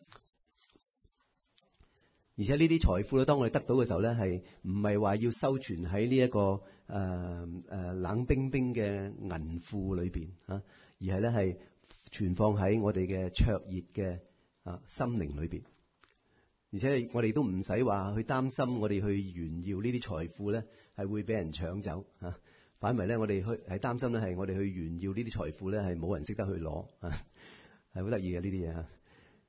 而且呢啲財富咧，當我哋得到嘅時候咧，係唔係話要收存喺呢一個誒誒、呃呃、冷冰冰嘅銀庫裏邊啊？而係咧係存放喺我哋嘅灼熱嘅啊心靈裏邊。而且我哋都唔使話去擔心，我哋去炫耀呢啲財富咧，係會俾人搶走啊！反為咧，我哋去係擔心咧，係我哋去炫耀呢啲財富咧，係冇人識得去攞啊！係好得意嘅呢啲嘢啊！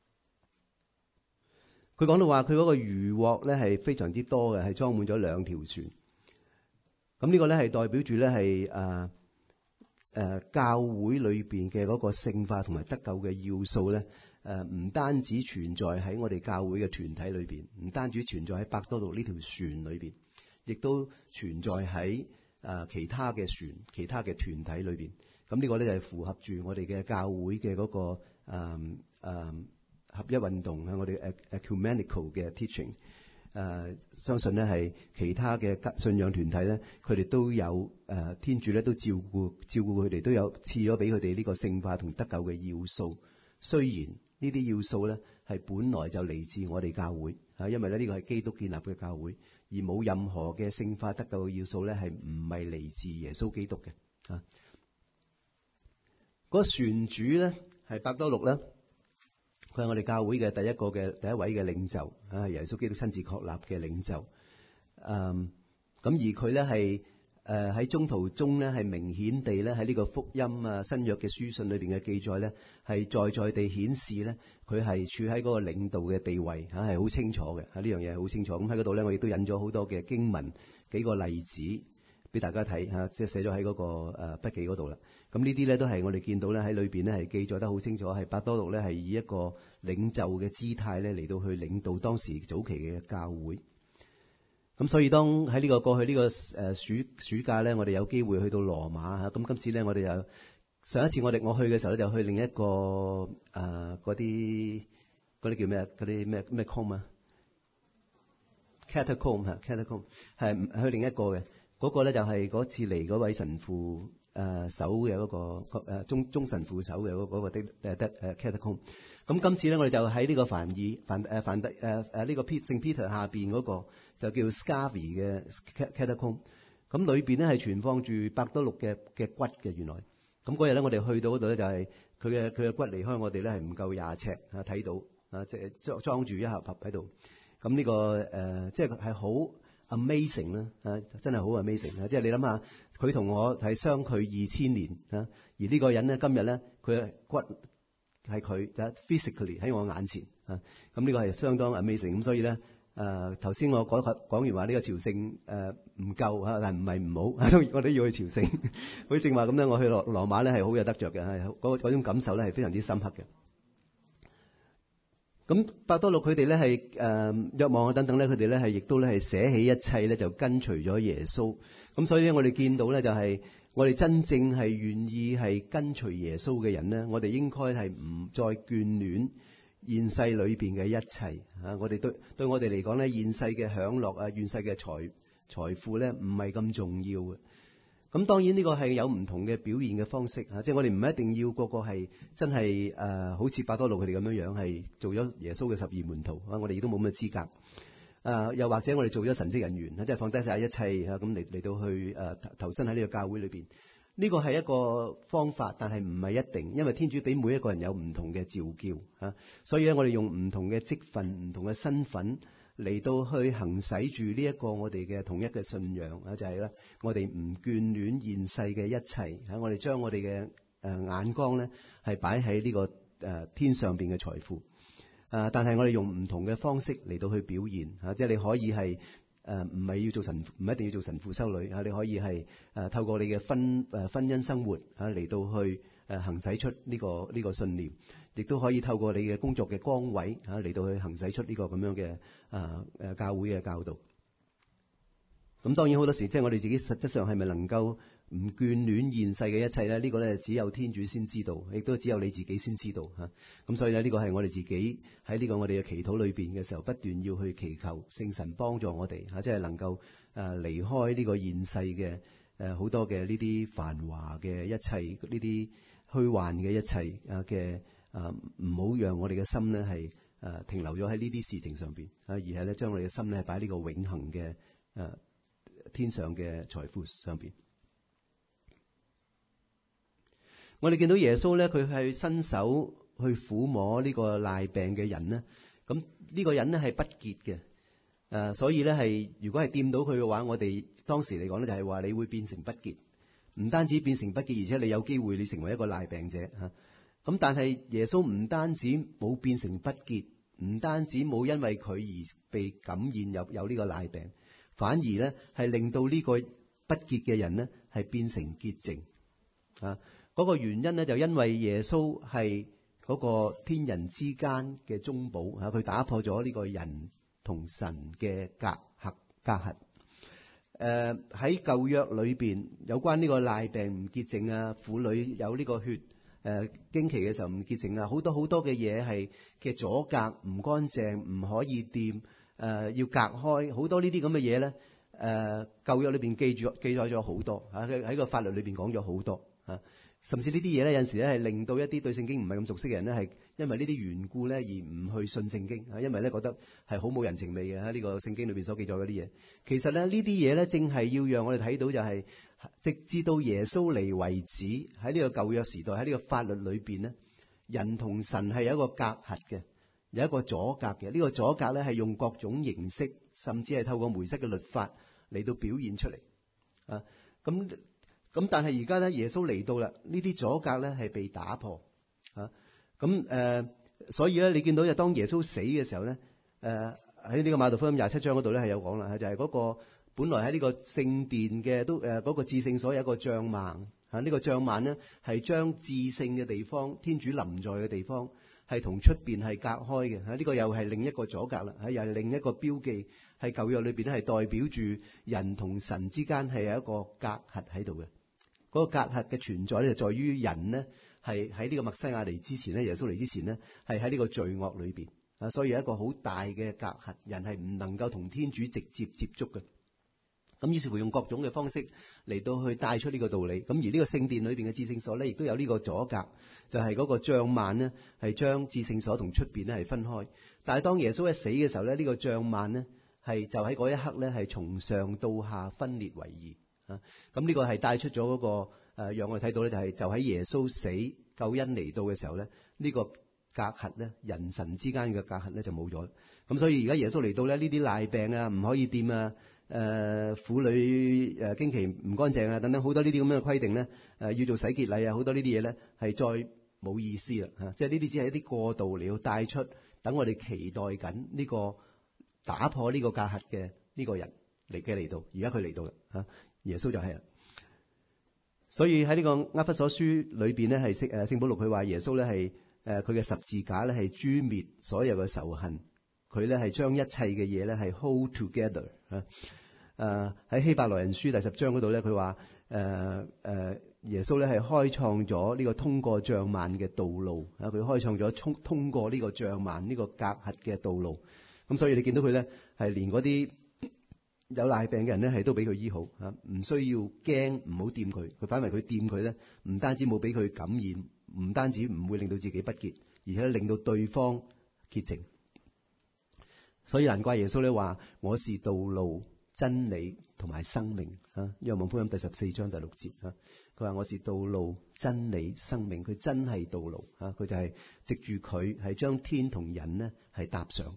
佢講到話，佢嗰個漁獲咧係非常之多嘅，係裝滿咗兩條船。咁呢個咧係代表住咧係誒誒教會裏邊嘅嗰個聖化同埋得救嘅要素咧。誒唔單止存在喺我哋教會嘅團體裏邊，唔單止存在喺伯多祿呢條船裏邊，亦都存在喺誒其他嘅船、其他嘅團體裏邊。咁呢個咧就係符合住我哋嘅教會嘅嗰個誒誒合一運動啊，我哋 ecumenical 嘅 teaching。誒、呃、相信咧係其他嘅信仰團體咧，佢哋都有誒、呃、天主咧都照顧照顧佢哋，都有賜咗俾佢哋呢個聖化同得救嘅要素。雖然呢啲要素咧係本來就嚟自我哋教會啊，因為咧呢個係基督建立嘅教會，而冇任何嘅聖化得救嘅要素咧係唔係嚟自耶穌基督嘅啊。嗰個船主咧係伯多祿啦。佢係我哋教會嘅第一個嘅第一位嘅領袖啊，耶穌基督親自確立嘅領袖。嗯，咁而佢咧係誒喺中途中咧係明顯地咧喺呢個福音啊新約嘅書信裏邊嘅記載咧係在在地顯示咧佢係處喺嗰個領導嘅地位嚇，係好清楚嘅嚇，呢樣嘢係好清楚。咁喺嗰度咧我亦都引咗好多嘅經文幾個例子俾大家睇嚇，即係寫咗喺嗰個誒筆記嗰度啦。咁呢啲咧都係我哋見到咧喺裏邊咧係記載得好清楚，係伯多祿咧係以一個領袖嘅姿態咧嚟到去領導當時早期嘅教會。咁所以當喺呢個過去呢個誒暑暑假咧，我哋有機會去到羅馬嚇。咁今次咧我哋又上一次我哋我去嘅時候咧就去另一個誒嗰啲嗰啲叫咩嗰啲咩咩 com 啊 catacomb 嚇 catacomb 係去另一個嘅嗰個咧就係嗰次嚟嗰位神父。誒守嘅嗰個誒中中神父守嘅嗰嗰個的誒的誒 catacomb。咁今次咧，我哋就喺呢個梵爾梵誒梵蒂誒誒呢個 P 聖 Peter 下邊嗰個就叫 Scavi 嘅 catacomb。咁裏邊咧係存放住伯多祿嘅嘅骨嘅原來。咁嗰日咧，我哋去到嗰度咧就係佢嘅佢嘅骨離開我哋咧係唔夠廿尺啊，睇到啊，即係裝裝住一盒盒喺度。咁呢個誒即係係好 amazing 啦啊，真係好 amazing 啊！即係你諗下。佢同我係相距二千年啊，而呢個人咧今日咧佢嘅骨係佢就 physically 喺我眼前啊，咁呢個係相當 amazing。咁所以咧誒頭先我講講完話呢個朝聖誒唔夠啊，但唔係唔好，當然我都要去朝聖。好似正話咁咧，我去羅羅馬咧係好有得着嘅，係嗰嗰種感受咧係非常之深刻嘅。咁伯多祿佢哋咧係誒若望啊等等咧，佢哋咧係亦都咧係捨棄一切咧就跟隨咗耶穌。咁所以咧我哋見到咧就係我哋真正係願意係跟隨耶穌嘅人咧，我哋應該係唔再眷戀現世裏邊嘅一切啊！我哋對對我哋嚟講咧，現世嘅享樂啊，現世嘅財財富咧唔係咁重要嘅。咁當然呢個係有唔同嘅表現嘅方式啊，即係我哋唔一定要個個係真係誒、呃，好似伯多祿佢哋咁樣樣係做咗耶穌嘅十二門徒啊，我哋亦都冇咁嘅資格。誒、呃，又或者我哋做咗神職人員啊，即係放低晒一切啊，咁嚟嚟到去誒、呃、投身喺呢個教會裏邊。呢個係一個方法，但係唔係一定，因為天主俾每一個人有唔同嘅召叫啊，所以咧我哋用唔同嘅職分、唔同嘅身份。嚟到去行使住呢一個我哋嘅統一嘅信仰啊，就係咧，我哋唔眷戀現世嘅一切嚇，我哋將我哋嘅誒眼光咧係擺喺呢個誒天上邊嘅財富啊，但係我哋用唔同嘅方式嚟到去表現嚇，即係你可以係誒唔係要做神，唔一定要做神父修女嚇，你可以係誒透過你嘅婚誒婚姻生活嚇嚟到去誒行使出呢個呢個信念。亦都可以透過你嘅工作嘅崗位嚇嚟到去行使出呢個咁樣嘅啊誒教會嘅教導。咁當然好多時即係我哋自己實質上係咪能夠唔眷戀現世嘅一切咧？呢個咧只有天主先知道，亦都只有你自己先知道嚇。咁所以咧呢個係我哋自己喺呢個我哋嘅祈禱裏邊嘅時候，不斷要去祈求聖神幫助我哋嚇，即係能夠誒離開呢個現世嘅誒好多嘅呢啲繁華嘅一切，呢啲虛幻嘅一切啊嘅。啊，唔好讓我哋嘅心咧係誒停留咗喺呢啲事情上邊啊，而係咧將我哋嘅心咧係擺喺呢個永恆嘅誒天上嘅財富上邊。我哋見到耶穌咧，佢係伸手去撫摸呢個癩病嘅人咧，咁呢個人咧係不潔嘅誒，所以咧係如果係掂到佢嘅話，我哋當時嚟講咧就係話你會變成不潔，唔單止變成不潔，而且你有機會你成為一個癩病者嚇。咁但係耶穌唔單止冇變成不潔，唔單止冇因為佢而被感染有有呢個癩病，反而咧係令到呢個不潔嘅人咧係變成潔淨啊！嗰個原因咧就因為耶穌係嗰個天人之間嘅中保啊，佢打破咗呢個人同神嘅隔閡隔閡。誒喺舊約裏邊有關呢個癩病唔潔淨啊，婦女有呢個血誒經期嘅時候唔潔淨啊，好多好多嘅嘢係嘅阻隔唔乾淨，唔可以掂，誒、呃、要隔開，好多呢啲咁嘅嘢咧。誒、呃、舊約裏邊記住記載咗好多嚇，喺、啊、個法律裏邊講咗好多嚇、啊，甚至呢啲嘢咧有陣時咧係令到一啲對聖經唔係咁熟悉嘅人咧係因為呢啲緣故咧而唔去信聖經嚇，因為咧覺得係好冇人情味嘅喺呢個聖經裏邊所記載嗰啲嘢。其實咧呢啲嘢咧正係要讓我哋睇到就係、是、直至到耶穌嚟為止，喺呢個舊約時代喺呢個法律裏邊咧，人同神係有一個隔閡嘅，有一個阻隔嘅。呢、這個阻隔咧係用各種形式，甚至係透過梅瑟嘅律法嚟到表現出嚟啊！咁咁，但係而家咧，耶穌嚟到啦，呢啲阻隔咧係被打破啊！咁誒、呃，所以咧，你見到就當耶穌死嘅時候咧，誒喺呢個馬太福音廿七章嗰度咧係有講啦，就係、是、嗰個本來喺呢個聖殿嘅都誒嗰、呃那個至聖所有一個帳幔嚇，呢個帳幔咧係將至聖嘅地方、天主臨在嘅地方係同出邊係隔開嘅嚇，呢、這個又係另一個阻隔啦嚇，又係另一個標記。係舊約裏邊咧，係代表住人同神之間係有一個隔閡喺度嘅。嗰、那個隔閡嘅存在咧，就在於人呢係喺呢個默西亞嚟之前咧，耶穌嚟之前呢係喺呢個罪惡裏邊啊，所以有一個好大嘅隔閡，人係唔能夠同天主直接接觸嘅。咁於是乎用各種嘅方式嚟到去帶出呢個道理。咁而呢個聖殿裏邊嘅至聖所咧，亦都有呢個阻隔，就係、是、嗰個帳幔呢係將至聖所同出邊咧係分開。但係當耶穌一死嘅時候咧，呢、這個帳幔呢係就喺嗰一刻咧，係從上到下分裂為二啊！咁呢個係帶出咗嗰、那個誒、呃，讓我哋睇到咧，就係就喺耶穌死救恩嚟到嘅時候咧，呢、這個隔閡咧，人神之間嘅隔閡咧就冇咗。咁所以而家耶穌嚟到咧，呢啲賴病啊，唔可以掂啊，誒、呃、婦女誒經期唔乾淨啊，等等好多呢啲咁樣嘅規定咧，誒、呃、要做洗潔禮啊，好多呢啲嘢咧係再冇意思啦嚇、啊！即係呢啲只係一啲過渡嚟要帶出，等我哋期待緊呢、這個。打破呢個隔閡嘅呢個人嚟嘅嚟到，而家佢嚟到啦嚇，耶穌就係啦。所以喺呢個厄弗所書裏邊咧，係聖誒聖保祿佢話耶穌咧係誒佢嘅十字架咧係誅滅所有嘅仇恨，佢咧係將一切嘅嘢咧係 hold together 嚇。誒喺希伯來人書第十章嗰度咧，佢話誒誒耶穌咧係開創咗呢個通過帳幔嘅道路啊，佢開創咗通通過呢個帳幔呢個隔閡嘅道路。咁所以你見到佢咧，係連嗰啲有賴病嘅人咧，係都俾佢醫好嚇，唔需要驚，唔好掂佢。佢反為佢掂佢咧，唔單止冇俾佢感染，唔單止唔會令到自己不潔，而且令到對方潔淨。所以難怪耶穌咧話：我是道路、真理同埋生命嚇。約翰福音第十四章第六節嚇，佢話我是道路、真理、生命。佢真係道路嚇，佢就係藉住佢係將天同人呢係搭上。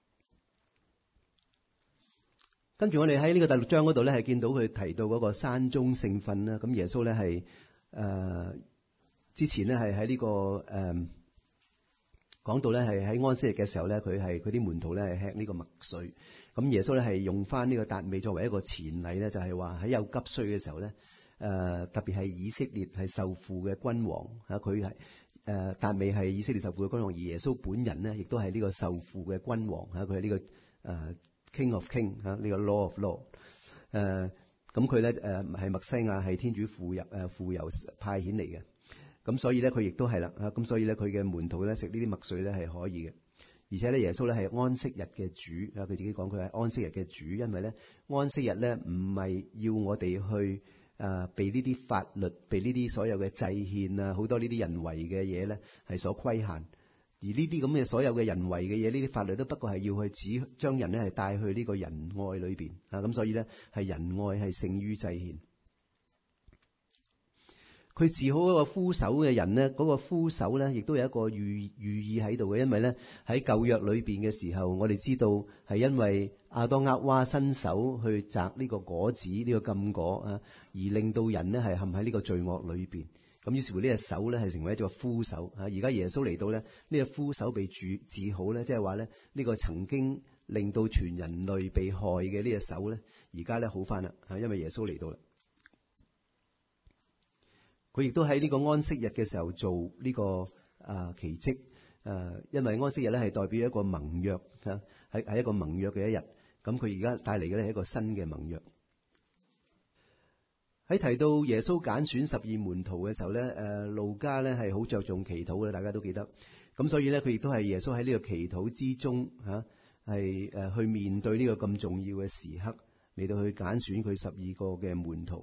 跟住我哋喺呢個第六章嗰度咧，係見到佢提到嗰個山中聖訓啦。咁耶穌咧係誒之前咧係喺呢個誒講、呃、到咧係喺安息日嘅時候咧，佢係佢啲門徒咧係吃呢個麥穗。咁耶穌咧係用翻呢個達味作為一個前例咧，就係話喺有急需嘅時候咧，誒、呃、特別係以色列係受苦嘅君王嚇，佢係誒達味係以色列受苦嘅君王，而耶穌本人咧亦都係呢個受苦嘅君王嚇，佢係呢個誒。呃 King of King 嚇，呢個 Law of Law 誒，咁佢咧誒係默西亞，係天主傅油誒傅油派遣嚟嘅，咁所以咧佢亦都係啦嚇，咁所以咧佢嘅門徒咧食呢啲麥穗咧係可以嘅，而且咧耶穌咧係安息日嘅主啊，佢自己講佢係安息日嘅主，因為咧安息日咧唔係要我哋去誒被呢啲法律、被呢啲所有嘅祭獻啊，好多呢啲人為嘅嘢咧係所規限。而呢啲咁嘅所有嘅人為嘅嘢，呢啲法律都不過係要去指將人咧係帶去呢個仁愛裏邊啊，咁所以咧係仁愛係勝於祭獻。佢治好嗰個枯手嘅人咧，嗰個枯手咧亦都有一個寓寓意喺度嘅，因為咧喺舊約裏邊嘅時候，我哋知道係因為亞當厄娃伸手去摘呢個果子，呢個禁果啊，而令到人咧係陷喺呢個罪惡裏邊。咁於是乎呢隻手咧係成為一個枯手嚇，而家耶穌嚟到咧，呢個枯手被治治好咧，即係話咧呢個曾經令到全人類被害嘅呢隻手咧，而家咧好翻啦嚇，因為耶穌嚟到啦。佢亦都喺呢個安息日嘅時候做呢個啊奇蹟誒，因為安息日咧係代表一個盟約嚇，係係一個盟約嘅一日。咁佢而家帶嚟嘅咧係一個新嘅盟約。 喺提到耶穌揀選十二門徒嘅時候咧，誒路加咧係好着重祈禱嘅，大家都記得。咁所以咧，佢亦都係耶穌喺呢個祈禱之中嚇，係誒去面對呢個咁重要嘅時刻，嚟到去揀選佢十二個嘅門徒。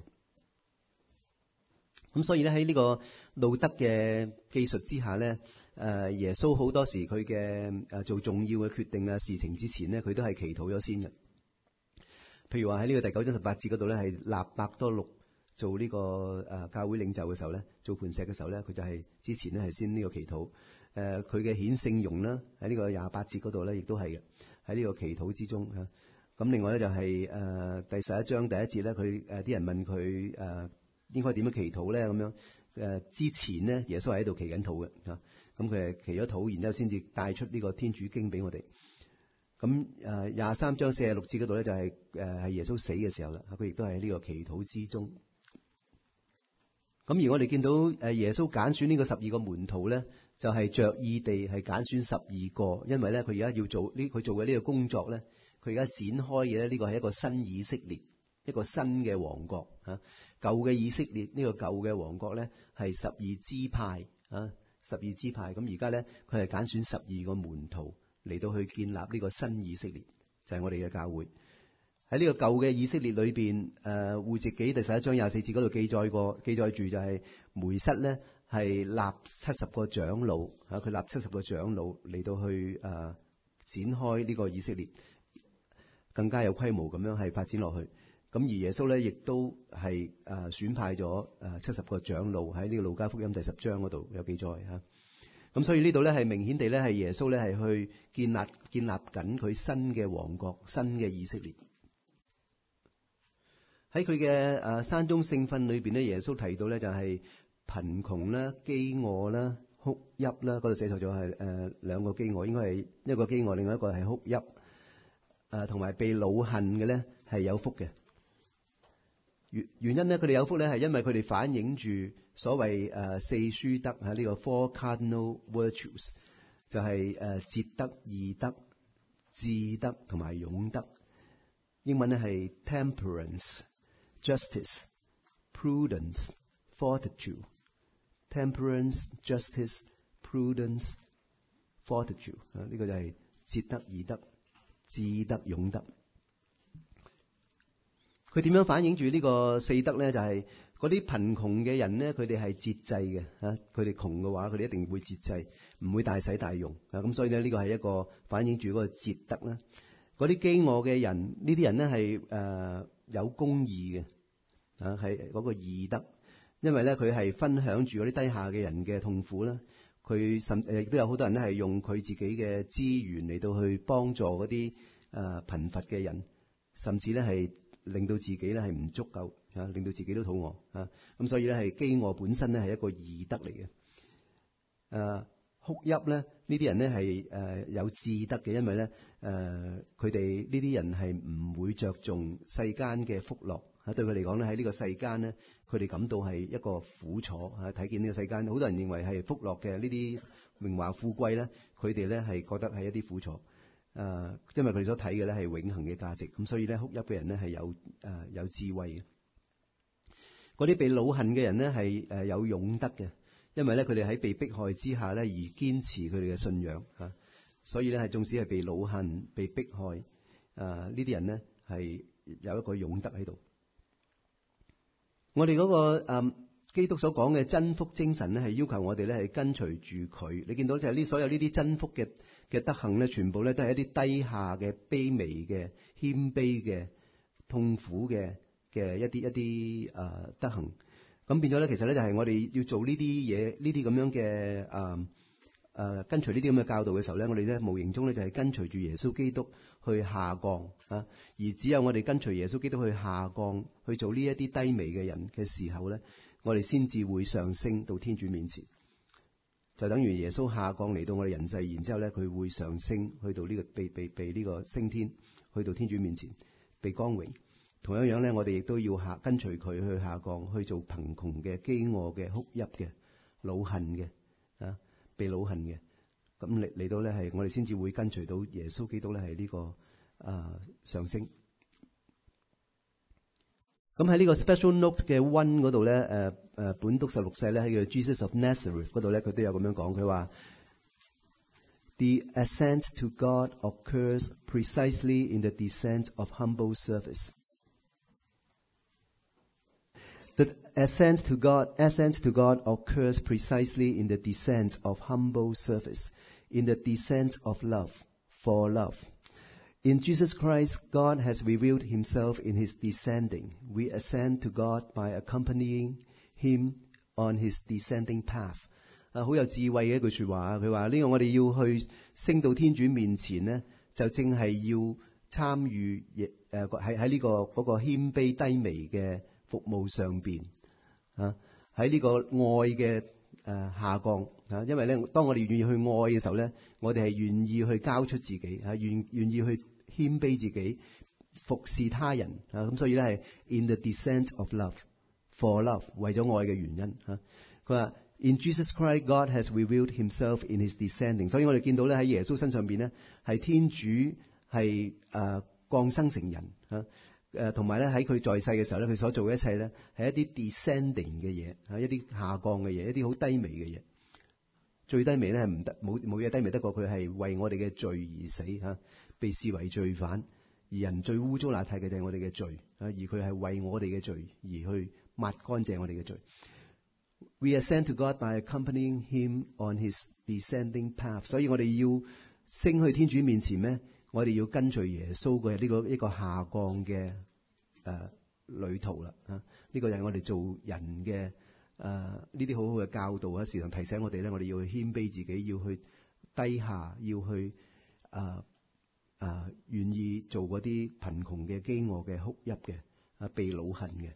咁所以咧，喺呢個路德嘅記述之下咧，誒耶穌好多時佢嘅誒做重要嘅決定啊事情之前咧，佢都係祈禱咗先嘅。譬如話喺呢個第九章十八節嗰度咧，係納伯多祿做呢個誒教會領袖嘅時候咧，做磐石嘅時候咧，佢就係之前咧係先呢個祈禱。誒佢嘅顯聖容啦，喺呢個廿八節嗰度咧，亦都係嘅喺呢個祈禱之中嚇。咁另外咧就係誒第十一章第一節咧，佢誒啲人問佢誒應該點樣祈禱咧咁樣誒之前咧，耶穌係喺度祈緊禱嘅嚇。咁佢係祈咗禱，然之後先至帶出呢個天主經俾我哋。咁誒廿三章四十六節嗰度咧就係誒係耶穌死嘅時候啦，佢亦都係喺呢個祈禱之中。咁而我哋見到誒耶穌揀選呢個十二個門徒咧，就係着意地係揀選十二個，因為咧佢而家要做呢佢做嘅呢個工作咧，佢而家展開嘅咧呢個係一個新以色列，一個新嘅王國嚇。舊嘅以色列呢個舊嘅王國咧係十二支派啊，十二支派。咁而家咧佢係揀選十二個門徒嚟到去建立呢個新以色列，就係我哋嘅教會。喺呢個舊嘅以色列裏邊，誒戶籍紀第十一章廿四節嗰度記載過，記載住就係梅瑟咧係立七十個長老嚇，佢立七十個長老嚟到去誒、呃、展開呢個以色列，更加有規模咁樣係發展落去。咁而耶穌咧亦都係誒選派咗誒七十個長老喺呢個路加福音第十章嗰度有記載嚇。咁所以呢度咧係明顯地咧係耶穌咧係去建立建立緊佢新嘅王國、新嘅以色列。喺佢嘅誒山中聖訓裏邊咧，耶穌提到咧就係貧窮啦、飢餓啦、哭泣啦，嗰度寫錯咗係誒兩個飢餓，應該係一個飢餓，另外一個係哭泣。誒同埋被惱恨嘅咧係有福嘅。原原因咧，佢哋有福咧係因為佢哋反映住所謂誒四書德喺呢個 Four Cardinal Virtues，就係誒節德、義德、智德同埋勇德。英文咧係 Temperance、Justice、Prudence、Fortitude。Temperance、Justice、Prudence、Fortitude。啊，呢個就係節德、義德、智德、勇德。佢點樣反映住呢個四德咧？就係嗰啲貧窮嘅人咧，佢哋係節制嘅嚇。佢哋窮嘅話，佢哋一定會節制，唔會大使大用啊。咁所以咧，呢個係一個反映住嗰個節德啦。嗰啲飢餓嘅人，呢啲人咧係誒有公義嘅啊，係嗰個義德，因為咧佢係分享住嗰啲低下嘅人嘅痛苦啦。佢甚誒亦都有好多人咧係用佢自己嘅資源嚟到去幫助嗰啲誒貧乏嘅人，甚至咧係令到自己咧係唔足夠啊，令到自己都肚餓啊。咁所以咧係飢餓本身咧係一個義德嚟嘅。誒哭泣咧，呢啲人咧係誒有智德嘅，因為咧誒佢哋呢啲人係唔會着重世間嘅福樂嚇。對佢嚟講咧，喺呢個世間咧，佢哋感到係一個苦楚嚇。睇見呢個世間，好多人認為係福樂嘅呢啲榮華富貴咧，佢哋咧係覺得係一啲苦楚。誒、呃，因為佢哋所睇嘅咧係永恆嘅價值，咁所以咧哭泣嘅人咧係有誒、呃、有智慧嘅。嗰啲被惱恨嘅人咧係誒有勇德嘅，因為咧佢哋喺被迫害之下咧而堅持佢哋嘅信仰嚇、啊，所以咧係縱使係被惱恨、被迫害，誒、呃、呢啲人咧係有一個勇德喺度。我哋嗰、那個誒、呃、基督所講嘅真福精神咧係要求我哋咧係跟隨住佢。你見到就係呢所有呢啲真福嘅嘅德行咧，全部咧都係一啲低下嘅、卑微嘅、謙卑嘅、痛苦嘅嘅一啲一啲誒、呃、德行。咁變咗咧，其實咧就係我哋要做呢啲嘢，呢啲咁樣嘅誒誒跟隨呢啲咁嘅教導嘅時候咧，我哋咧無形中咧就係跟隨住耶穌基督去下降啊。而只有我哋跟隨耶穌基督去下降，去做呢一啲低微嘅人嘅時候咧，我哋先至會上升到天主面前。就等於耶穌下降嚟到我哋人世，然之後咧佢會上升去到呢、這個被被被呢個升天，去到天主面前被光榮。同樣樣咧，我哋亦都要下跟隨佢去下降，去做貧窮嘅、飢餓嘅、哭泣嘅、惱恨嘅啊，被惱恨嘅。咁嚟嚟到咧係我哋先至會跟隨到耶穌基督咧係呢個啊上升。 咁喺呢個 special note 嘅 one 嗰度咧，誒誒本篤十六世咧喺個 Jesus of Nazareth 嗰度咧，佢都有咁樣講，佢話 The ascent to God occurs precisely in the descent of humble service. The ascent to God, ascent to God occurs precisely in the descent of humble service, in the descent of love, for love. In Jesus Christ, God has revealed himself in his descending. We ascend to God by accompanying him on his descending path. 啊，好有智慧嘅一句說話。佢話呢個我哋要去升到天主面前呢，就正係要參與誒喺喺呢個嗰、那個謙卑低微嘅服務上邊啊，喺呢個愛嘅誒、呃、下降啊，因為咧，當我哋願意去愛嘅時候咧，我哋係願意去交出自己啊，願願意去謙卑自己，服侍他人啊，咁所以咧係 in the descent of love for love 為咗愛嘅原因啊。佢話 In Jesus Christ, God has revealed himself in his descending。所以我哋見到咧喺耶穌身上邊咧係天主係誒、呃、降生成人啊。誒同埋咧喺佢在世嘅時候咧，佢所做嘅一切咧係一啲 descending 嘅嘢，嚇一啲下降嘅嘢，一啲好低微嘅嘢。最低微咧係唔得，冇冇嘢低微得過佢係為我哋嘅罪而死嚇，被視為罪犯。而人最污糟邋遢嘅就係我哋嘅罪啊，而佢係為我哋嘅罪而去抹乾淨我哋嘅罪。We ascend to God by accompanying him on his descending path。所以我哋要升去天主面前咩？我哋要跟隨耶穌嘅呢個一個下降嘅誒、呃、旅途啦啊！呢、這個就係我哋做人嘅誒呢啲好好嘅教導啊，時常提醒我哋咧，我哋要去謙卑自己，要去低下，要去誒誒願意做嗰啲貧窮嘅、飢餓嘅、哭泣嘅啊、被惱恨嘅。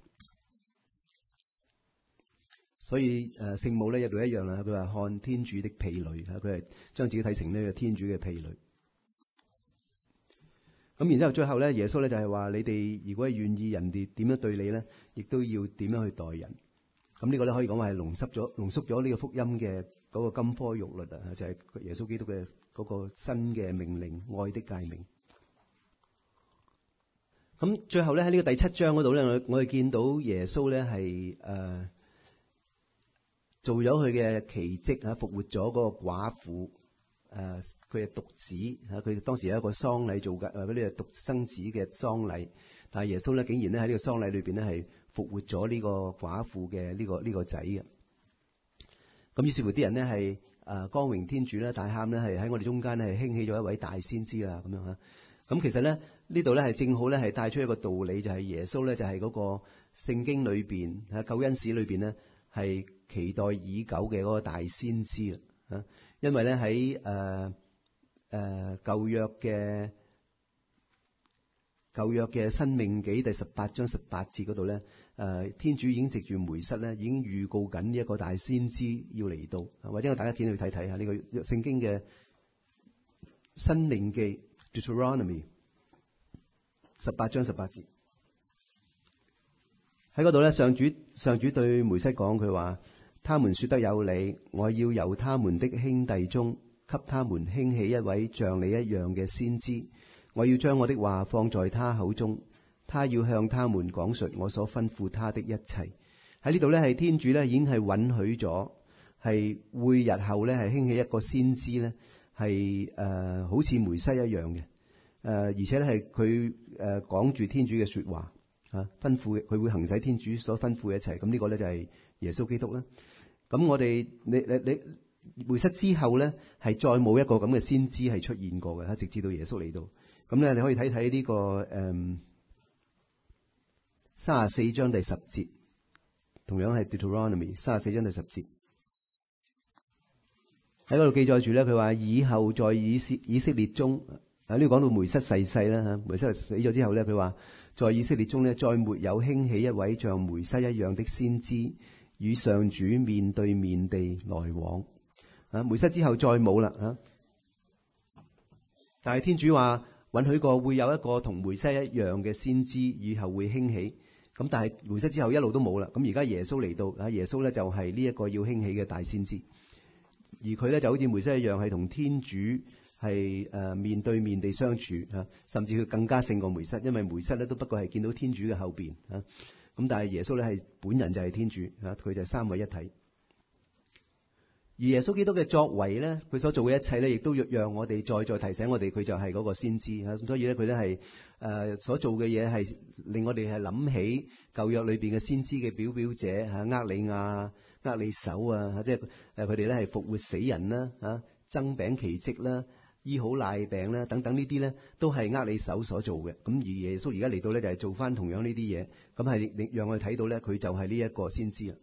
所以誒聖母咧亦都一樣啦，佢話看天主的婢女啊，佢係將自己睇成呢個天主嘅婢女。咁然之後最後咧，耶穌咧就係話：你哋如果係願意人哋點樣對你咧，亦都要點樣去待人。咁呢個咧可以講話係濃縮咗濃縮咗呢個福音嘅嗰個金科玉律啊，就係、是、耶穌基督嘅嗰個新嘅命令，愛的誡命。咁最後咧喺呢個第七章嗰度咧，我我哋見到耶穌咧係誒做咗佢嘅奇蹟啊，復活咗嗰個寡婦。誒佢係獨子嚇，佢當時有一個喪禮做緊，誒嗰啲係獨生子嘅喪禮，但係耶穌咧竟然咧喺呢個喪禮裏邊咧係復活咗呢個寡婦嘅呢個呢個仔嘅。咁於是乎啲人咧係誒光榮天主咧，大喊咧係喺我哋中間咧係興起咗一位大先知啦咁樣嚇。咁其實咧呢度咧係正好咧係帶出一個道理，就係耶穌咧就係嗰個聖經裏邊喺救恩史裏邊咧係期待已久嘅嗰個大先知啊。因為咧喺誒誒舊約嘅舊約嘅申命記第十八章十八節嗰度咧，誒、呃、天主已經藉住梅瑟咧，已經預告緊呢一個大先知要嚟到，或者我大家見去睇睇下呢個聖經嘅申命記 Deuteronomy 十八章十八節，喺嗰度咧，上主上主對梅瑟講，佢話。他們說得有理，我要由他們的兄弟中給他們興起一位像你一樣嘅先知，我要將我的話放在他口中，他要向他們講述我所吩咐他的一切。喺呢度咧係天主咧已經係允許咗，係會日後咧係興起一個先知咧係誒好似梅瑟一樣嘅誒、呃，而且咧係佢誒講住天主嘅說話啊，吩咐佢會行使天主所吩咐嘅一切。咁呢個咧就係耶穌基督啦。咁我哋你你你梅瑟之後咧，係再冇一個咁嘅先知係出現過嘅，直至到耶穌嚟到。咁咧你可以睇睇呢個誒三十四章第十節，同樣係 Deuteronomy 三十四章第十節，喺嗰度記載住咧，佢話以後在以色以色列中，啊呢個講到梅瑟逝世啦嚇，梅瑟死咗之後咧，佢話在以色列中咧，再沒有興起一位像梅瑟一樣的先知。與上主面對面地來往啊！梅瑟之後再冇啦啊！但係天主話允許過會有一個同梅瑟一樣嘅先知以後會興起，咁但係梅瑟之後一路都冇啦。咁而家耶穌嚟到啊，耶穌咧就係呢一個要興起嘅大先知，而佢咧就好似梅瑟一樣係同天主係誒面對面地相處啊，甚至佢更加勝過梅瑟，因為梅瑟咧都不過係見到天主嘅後邊啊。 咁但係耶穌咧係本人就係天主啊，佢就係三位一體。而耶穌基督嘅作為咧，佢所做嘅一切咧，亦都讓我哋再再提醒我哋，佢就係嗰個先知啊。咁所以咧，佢咧係誒所做嘅嘢係令我哋係諗起舊約裏邊嘅先知嘅表表者嚇，厄里亞、厄里叟啊，即係誒佢哋咧係復活死人啦，嚇增餅奇蹟啦、醫好癩病啦等等呢啲咧，都係厄里叟所做嘅。咁而耶穌而家嚟到咧就係做翻同樣呢啲嘢，咁係令讓我哋睇到咧，佢就係呢一個先知啦。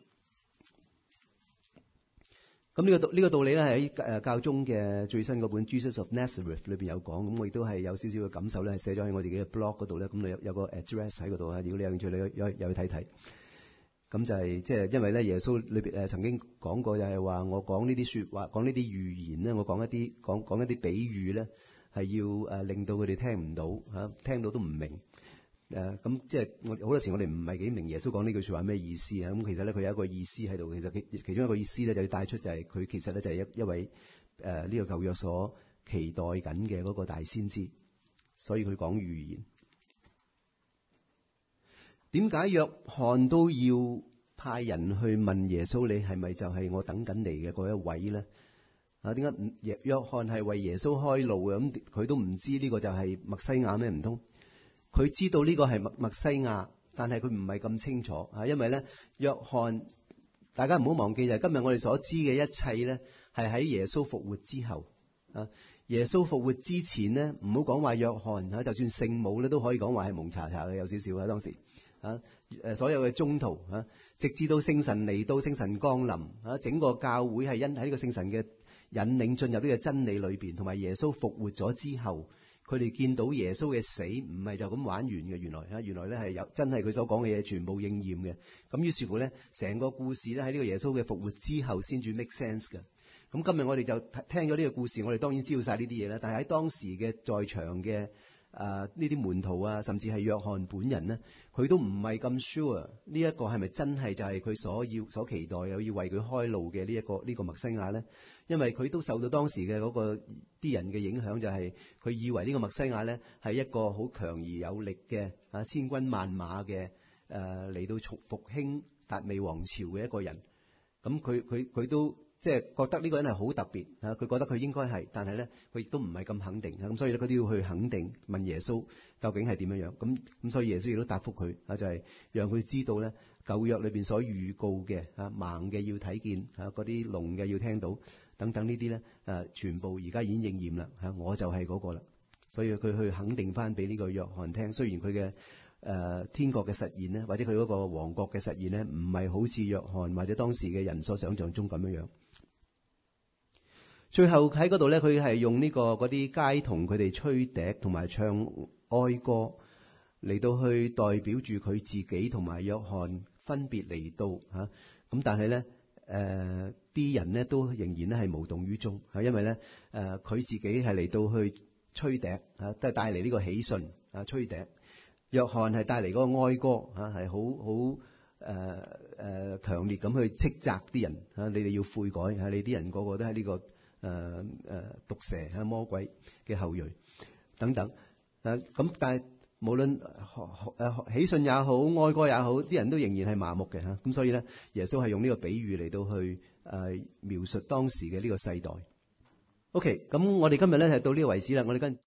咁呢個道呢個道理咧，喺誒教宗嘅最新嗰本《Jesus of Nazareth》裏邊有講，咁我亦都係有少少嘅感受咧，係寫咗喺我自己嘅 blog 嗰度咧。咁你有有個 address 喺嗰度啊，如果你有興趣，你有有去睇睇。咁就係即係因為咧，耶穌裏邊誒曾經講過，就係話我講呢啲説話，講呢啲預言咧，我講一啲講講一啲比喻咧，係要誒令到佢哋聽唔到嚇，聽到都唔明。誒咁即係我好多時我哋唔係幾明耶穌講呢句説話咩意思啊？咁其實咧佢有一個意思喺度，其實其其中一個意思咧就要帶出就係佢其實咧就係一一位誒呢、呃這個舊約所期待緊嘅嗰個大先知，所以佢講預言。點解約翰都要派人去問耶穌，你係咪就係我等緊嚟嘅嗰一位咧？啊，點解約約翰係為耶穌開路嘅？咁佢都唔知呢個就係默西亞咩？唔通？佢知道呢個係默默西亞，但係佢唔係咁清楚啊，因為咧約翰，大家唔好忘記就係今日我哋所知嘅一切咧，係喺耶穌復活之後啊。耶穌復活之前咧，唔好講話約翰嚇，就算聖母咧都可以講話係蒙查查嘅，有少少啊當時啊誒所有嘅宗徒啊，直至到聖神嚟到，聖神降臨啊，整個教會係因喺呢個聖神嘅引領進入呢個真理裏邊，同埋耶穌復活咗之後。佢哋見到耶穌嘅死唔係就咁玩完嘅，原來嚇，原來咧係有真係佢所講嘅嘢全部應驗嘅。咁於是乎咧，成個故事咧喺呢個耶穌嘅復活之後先至 make sense 嘅。咁今日我哋就聽咗呢個故事，我哋當然知道晒呢啲嘢啦。但係喺當時嘅在場嘅誒呢啲門徒啊，甚至係約翰本人咧，佢都唔係咁 sure 呢一個係咪真係就係佢所要所期待又要為佢開路嘅呢一個呢個默西亞咧？因為佢都受到當時嘅嗰個啲人嘅影響，就係佢以為呢個默西亞咧係一個好強而有力嘅啊千軍萬馬嘅誒嚟到重復興達味王朝嘅一個人。咁佢佢佢都即係覺得呢個人係好特別啊！佢覺得佢應該係，但係咧佢亦都唔係咁肯定啊！咁所以咧佢都要去肯定問耶穌究竟係點樣樣。咁咁所以耶穌亦都答覆佢啊，就係讓佢知道咧舊約裏邊所預告嘅啊盲嘅要睇見啊，嗰啲聾嘅要聽到。等等呢啲咧，誒全部而家已經應驗啦嚇，我就係嗰個啦。所以佢去肯定翻俾呢個約翰聽，雖然佢嘅誒天國嘅實現咧，或者佢嗰個王國嘅實現咧，唔係好似約翰或者當時嘅人所想像中咁樣樣。最後喺嗰度咧，佢係用呢個嗰啲街童佢哋吹笛同埋唱哀歌嚟到去代表住佢自己同埋約翰分別嚟到嚇。咁但係咧。誒啲、呃、人咧都仍然咧係無動於衷，係因為咧誒佢自己係嚟到去吹笛啊，都係帶嚟呢個喜訊啊，吹笛。約翰係帶嚟嗰個哀歌啊，係好好誒誒強烈咁去斥責啲人啊，你哋要悔改啊，你啲人個個都係呢、這個誒誒、呃呃、毒蛇啊，魔鬼嘅後裔等等啊，咁但係。無論誒喜訊也好，哀歌也好，啲人都仍然係麻木嘅嚇。咁所以咧，耶穌係用呢個比喻嚟到去誒、呃、描述當時嘅呢個世代。OK，咁我哋今日咧係到呢個為止啦。我哋跟